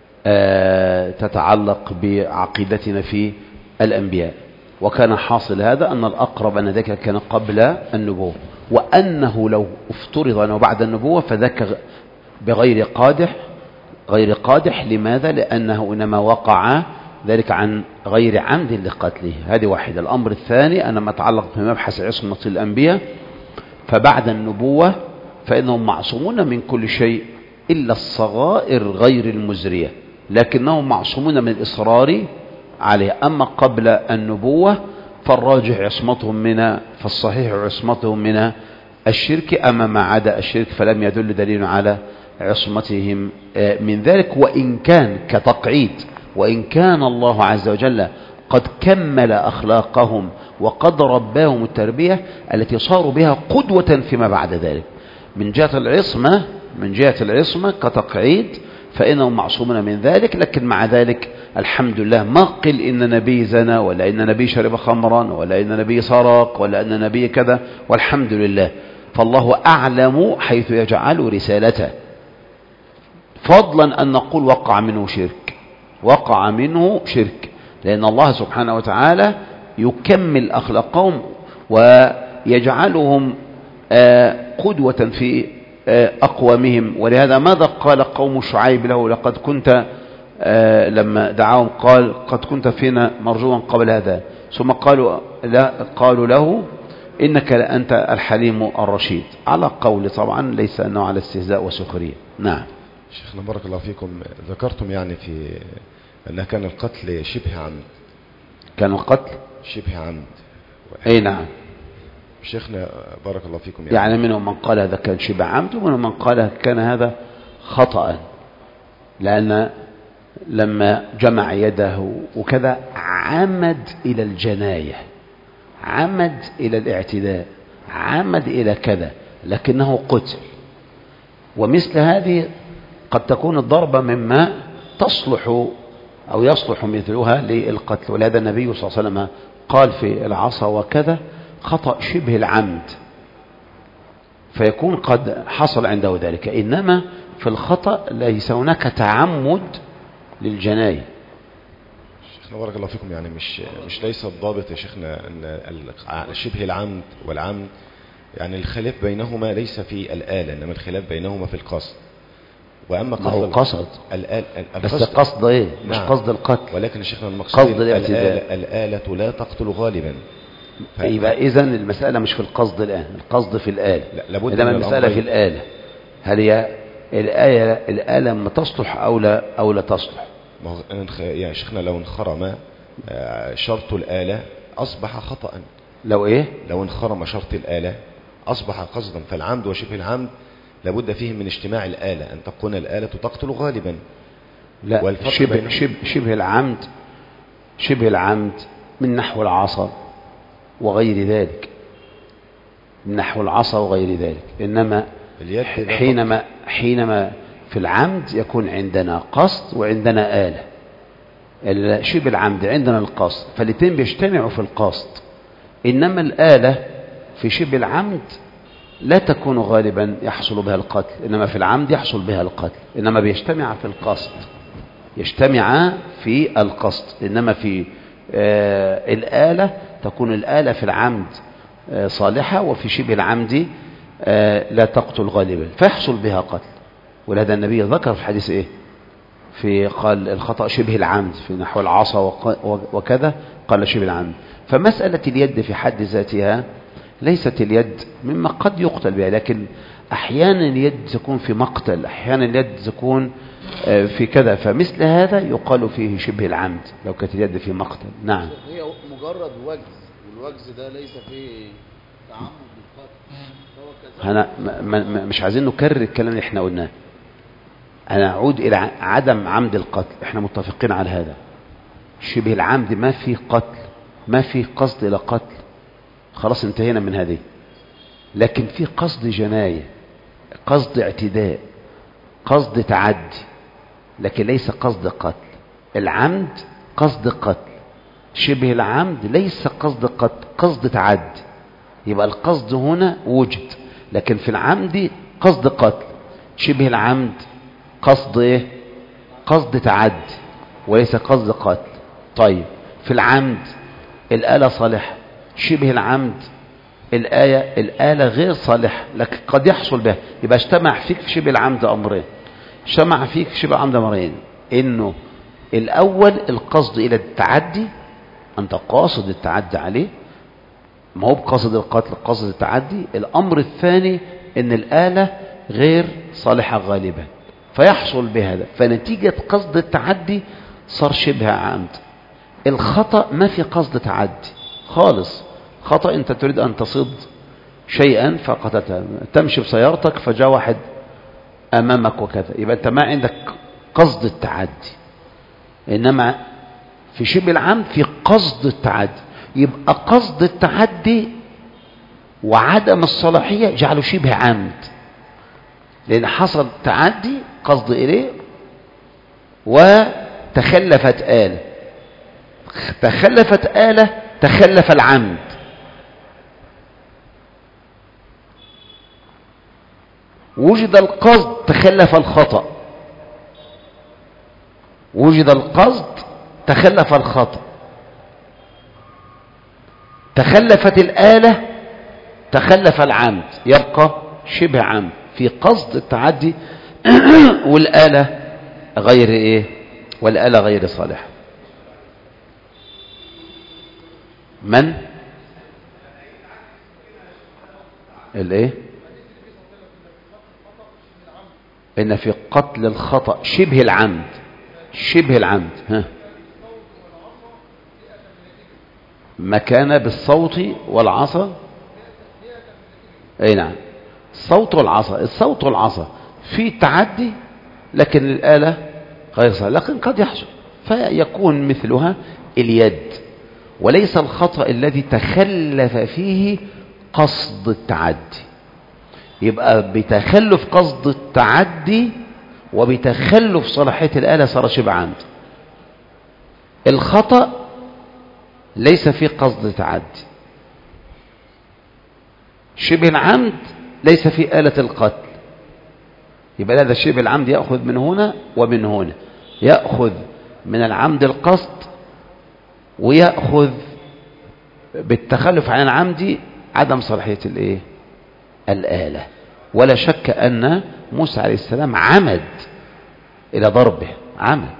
آه تتعلق بعقيدتنا في الأنبياء. وكان حاصل هذا أن الأقرب أن ذلك كان قبل النبوة، وأنه لو افترض أنه بعد النبوة فذاك بغير قادح غير قادح. لماذا؟ لأنه إنما وقع ذلك عن غير عمد لقتله. هذه واحدة. الأمر الثاني أن ما يتعلق بمبحث عصمة الأنبياء، فبعد النبوة فإنهم معصومون من كل شيء إلا الصغائر غير المزرية، لكنهم معصومون من الإصرار عليه. أما قبل النبوة فالراجح عصمتهم من فالصحيح عصمتهم من الشرك، أما ما عدا الشرك فلم يدل دليل على عصمتهم من ذلك. وإن كان كتقعيد، وإن كان الله عز وجل قد كمل أخلاقهم وقد رباهم التربية التي صاروا بها قدوة فيما بعد ذلك. من جهة العصمة من جهة العصمة كتقعيد فإنهم معصومون من ذلك، لكن مع ذلك الحمد لله ما قل إن نبي زنى، ولا إن نبي شرب خمرا، ولا إن نبي سرق، ولا إن نبي كذا، والحمد لله. فالله أعلم حيث يجعل رسالته، فضلا أن نقول وقع منه شرك وقع منه شرك لأن الله سبحانه وتعالى يكمل أخلاقهم ويجعلهم قدوة في أقوامهم. ولهذا ماذا قال قوم شعيب له؟ لقد كنت لما دعاهم قال قد كنت فينا مرجوا قبل هذا، ثم قالوا لا قالوا له إنك لأنت الحليم الرشيد، على قول طبعا ليس أنه على استهزاء وسخرية. نعم. شيخنا بارك الله فيكم، ذكرتم يعني في أنه كان القتل شبه عمد. كان القتل شبه عمد. أي نعم. شيخنا بارك الله فيكم يعني, يعني منهم من قال هذا كان شبه عمد، ومنهم من قال كان هذا خطأ، لأن لما جمع يده وكذا عمد إلى الجناية، عمد إلى الاعتداء، عمد إلى كذا، لكنه قتل. ومثل هذه قد تكون الضربة مما تصلح أو يصلح مثلها للقتل. ولهذا النبي صلى الله عليه وسلم قال في العصا وكذا خطأ شبه العمد، فيكون قد حصل عنده ذلك. إنما في الخطأ ليس هناك تعمد للجناية. شيخنا بارك الله فيكم، يعني مش مش ليس الضابط يا شيخنا ان شبه العمد والعمد يعني الخلاف بينهما ليس في الآلة، انما الخلاف بينهما في القصد. واما قصد القصد الآلة بس قصد ايه؟ مش نعم. قصد القتل. ولكن يا شيخنا المقصود قصد الاعتداء. الآلة, الآلة لا تقتل غالبا. يبقى اذن المسألة مش في القصد الآن، القصد في الآلة. إنما المسألة في الآلة، هل هي الآية الآلة ما تصلح أو لا أو لا تصلح؟ ما هو يا شيخنا لو انخرم شرط الآلة أصبح خطأ. لو إيه؟ لو انخرم شرط الآلة أصبح قصدا، فالعمد وشبه العمد لابد فيهم من اجتماع الآلة، أن تكون الآلة تقتل غالبا. لا، شبه, شبه, شبه العمد شبه العمد من نحو العصا وغير ذلك، من نحو العصا وغير ذلك. إنما حينما حينما في العمد يكون عندنا قصد وعندنا آلة. شبه العمد عندنا القصد، فالاثنين بيجتمعوا في القصد. إنما الآلة في شبه العمد لا تكون غالبا يحصل بها القتل، إنما في العمد يحصل بها القتل. إنما بيجتمع في القصد، يجتمع في القصد. إنما في آه الآلة تكون الآلة في العمد آه صالحة، وفي شبه العمد آه لا تقتل غالبا فيحصل بها قتل. ولهذا النبي ذكر في حديث إيه؟ في قال الخطأ شبه العمد في نحو العصا وكذا، قال شبه العمد. فمسألة اليد في حد ذاتها ليست اليد مما قد يقتل بها، لكن أحيانا اليد تكون في مقتل، أحيانا اليد تكون في كذا، فمثل هذا يقال فيه شبه العمد لو كانت اليد في مقتل. نعم، هي مجرد وجز، والوجز ده ليس فيه تعمد بالقتل. أنا مش عايزين نكرر الكلام اللي احنا قلناه، أنا أعود إلى عدم عمد القتل. احنا متفقين على هذا. شبه العمد ما فيه قتل، ما فيه قصد إلى قتل، خلاص انتهينا من هذه. لكن في قصد جناية، قصد اعتداء، قصد تعدي، لكن ليس قصد قتل. العمد قصد قتل، شبه العمد ليس قصد قتل، قصد تعدي. يبقى القصد هنا وجد، لكن في العمد قصد قتل. شبه العمد قصد ايه؟ قصد تعدي وليس قصد قتل. طيب في العمد الآلة صالحة، شبه العمد الآية الآلة غير صالحة لكن قد يحصل بها. يبقى اجتمع فيك في شبه العمد أمرين، اجتمع فيك في شبه العمد أمرين. إنه الأول القصد إلى التعدي، أنت قاصد التعدي عليه، ما هو بقصد القتل، قصد التعدي. الأمر الثاني إن الآلة غير صالحة غالبا فيحصل بهذا، فنتيجة قصد التعدي صار شبه عمد. الخطأ ما في قصد تعدي خالص، خطأ انت تريد ان تصد شيئا فقتلته، تمشي بسيارتك فجاء واحد امامك وكذا، يبقى انت ما عندك قصد التعدي. انما في شبه العمد في قصد التعدي، يبقى قصد التعدي وعدم الصلاحية جعله شبه عمد، لان حصل تعدي قصد اليه وتخلفت آلة، تخلفت آلة تخلف العمد. وجد القصد تخلف الخطأ، وجد القصد تخلف الخطأ، تخلفت الآلة تخلف العمد، يبقى شبه عمد في قصد التعدي والآلة غير ايه؟ والآلة غير صالحة. من الايه؟ ان في قتل الخطأ شبه العمد، شبه العمد ها ما كان بالصوت والعصا. اي نعم، الصوت والعصا، الصوت والعصا في تعدي لكن الآلة غير صالحة، لكن قد يحصل فيكون مثلها اليد، وليس الخطأ الذي تخلف فيه قصد التعدي. يبقى بتخلف قصد التعدي وبتخلف صلاحية الآلة صار شبه عمد. الخطأ ليس فيه قصد تعدي، شبه العمد ليس فيه آلة القتل. يبقى هذا شبه العمد يأخذ من هنا ومن هنا، يأخذ من العمد القصد ويأخذ بالتخلف عن العمد عدم صلاحية الايه؟ الآلة. ولا شك أن موسى عليه السلام عمد إلى ضربه، عمد.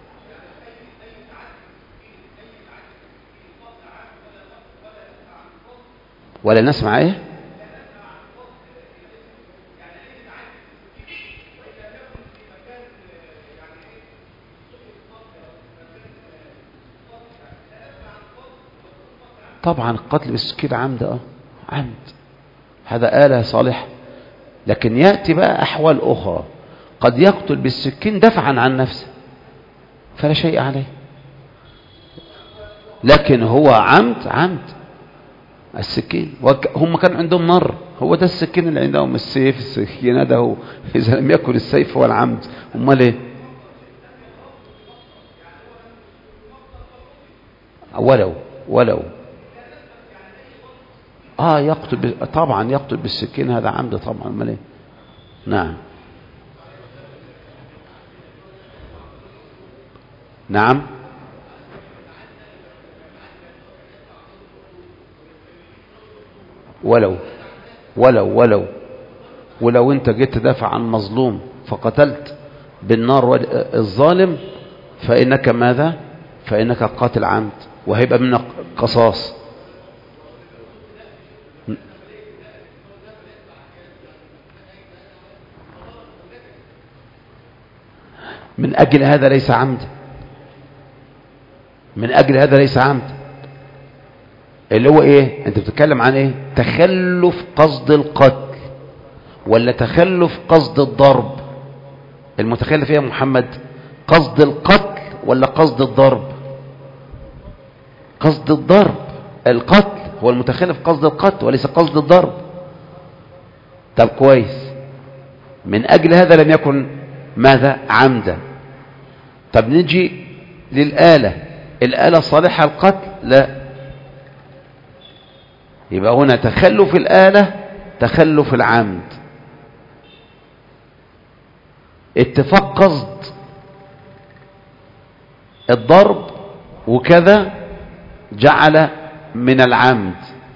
ولا نسمع ايه؟ طبعا القتل بالسكين عمد، اه عمد هذا آلة صالحة. لكن يأتي بقى أحوال أخرى، قد يقتل بالسكين دفعا عن نفسه فلا شيء عليه، لكن هو عمد عمد السكين. هم كان عندهم نار، هو ده السكين اللي عندهم، السيف السكين ده هو. إذا لم يكن السيف هو العمد امال ايه؟ ولو ولو اه يقتل ب... طبعا يقتل بالسكين هذا عمد طبعا، امال ايه؟ نعم نعم ولو ولو ولو ولو انت جيت تدافع عن مظلوم فقتلت بالنار الظالم فإنك ماذا؟ فإنك قاتل عمد وهيبقى منك قصاص. من أجل هذا ليس عمد، من أجل هذا ليس عمد. اللي هو ايه؟ انت بتتكلم عن ايه؟ تخلف قصد القتل ولا تخلف قصد الضرب؟ المتخلف يا محمد قصد القتل ولا قصد الضرب؟ قصد الضرب. القتل هو المتخلف قصد القتل وليس قصد الضرب. طب كويس، من اجل هذا لم يكن ماذا؟ عمدا. طب نجي للآلة، الآلة صالحة القتل؟ لا. يبقى هنا تخلف الآلة تخلف العمد. اتفاق قصد الضرب وكذا جعل من العمد،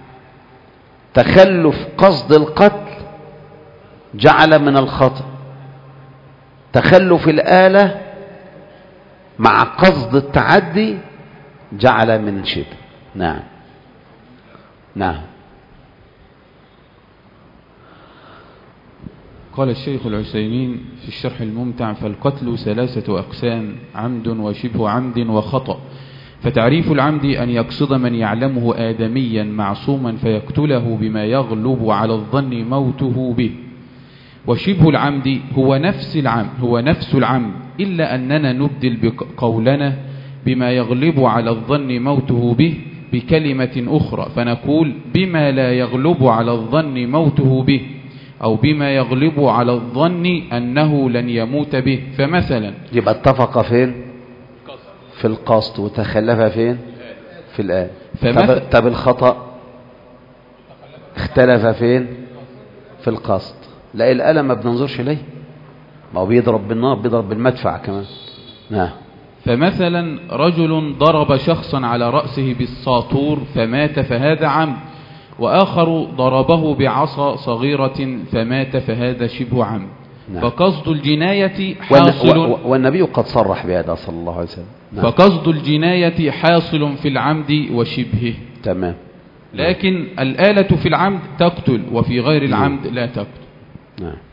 تخلف قصد القتل جعل من الخطأ، تخلف الآلة مع قصد التعدي جعل من شبه. نعم نعم. قال الشيخ العثيمين في الشرح الممتع: فالقتل ثلاثة أقسام: عمد وشبه عمد وخطأ. فتعريف العمد أن يقصد من يعلمه آدميا معصوما فيقتله بما يغلب على الظن موته به. وشبه العمد هو نفس العمد هو نفس العمد إلا أننا نبدل بقولنا بما يغلب على الظن موته به بكلمة أخرى، فنقول بما لا يغلب على الظن موته به، أو بما يغلب على الظن أنه لن يموت به. فمثلا يبقى اتفق فين؟ في القصد، وتخلف فين؟ في الآن. طب, طب الخطأ اختلف فين؟ في القصد. لا، الآلة ما بننظرش ليه، ما هو بيضرب بالنار، بيضرب بالمدفع كمان. نعم. فمثلا رجل ضرب شخصا على رأسه بالساطور فمات فهذا عمد، وآخر ضربه بعصا صغيرة فمات فهذا شبه عمد. نعم. فقصد الجناية حاصل، والنبي قد صرح بهذا صلى الله عليه وسلم. نعم. فقصد الجناية حاصل في العمد وشبهه. تمام. لكن الآلة في العمد تقتل وفي غير العمد لا تقتل. نعم.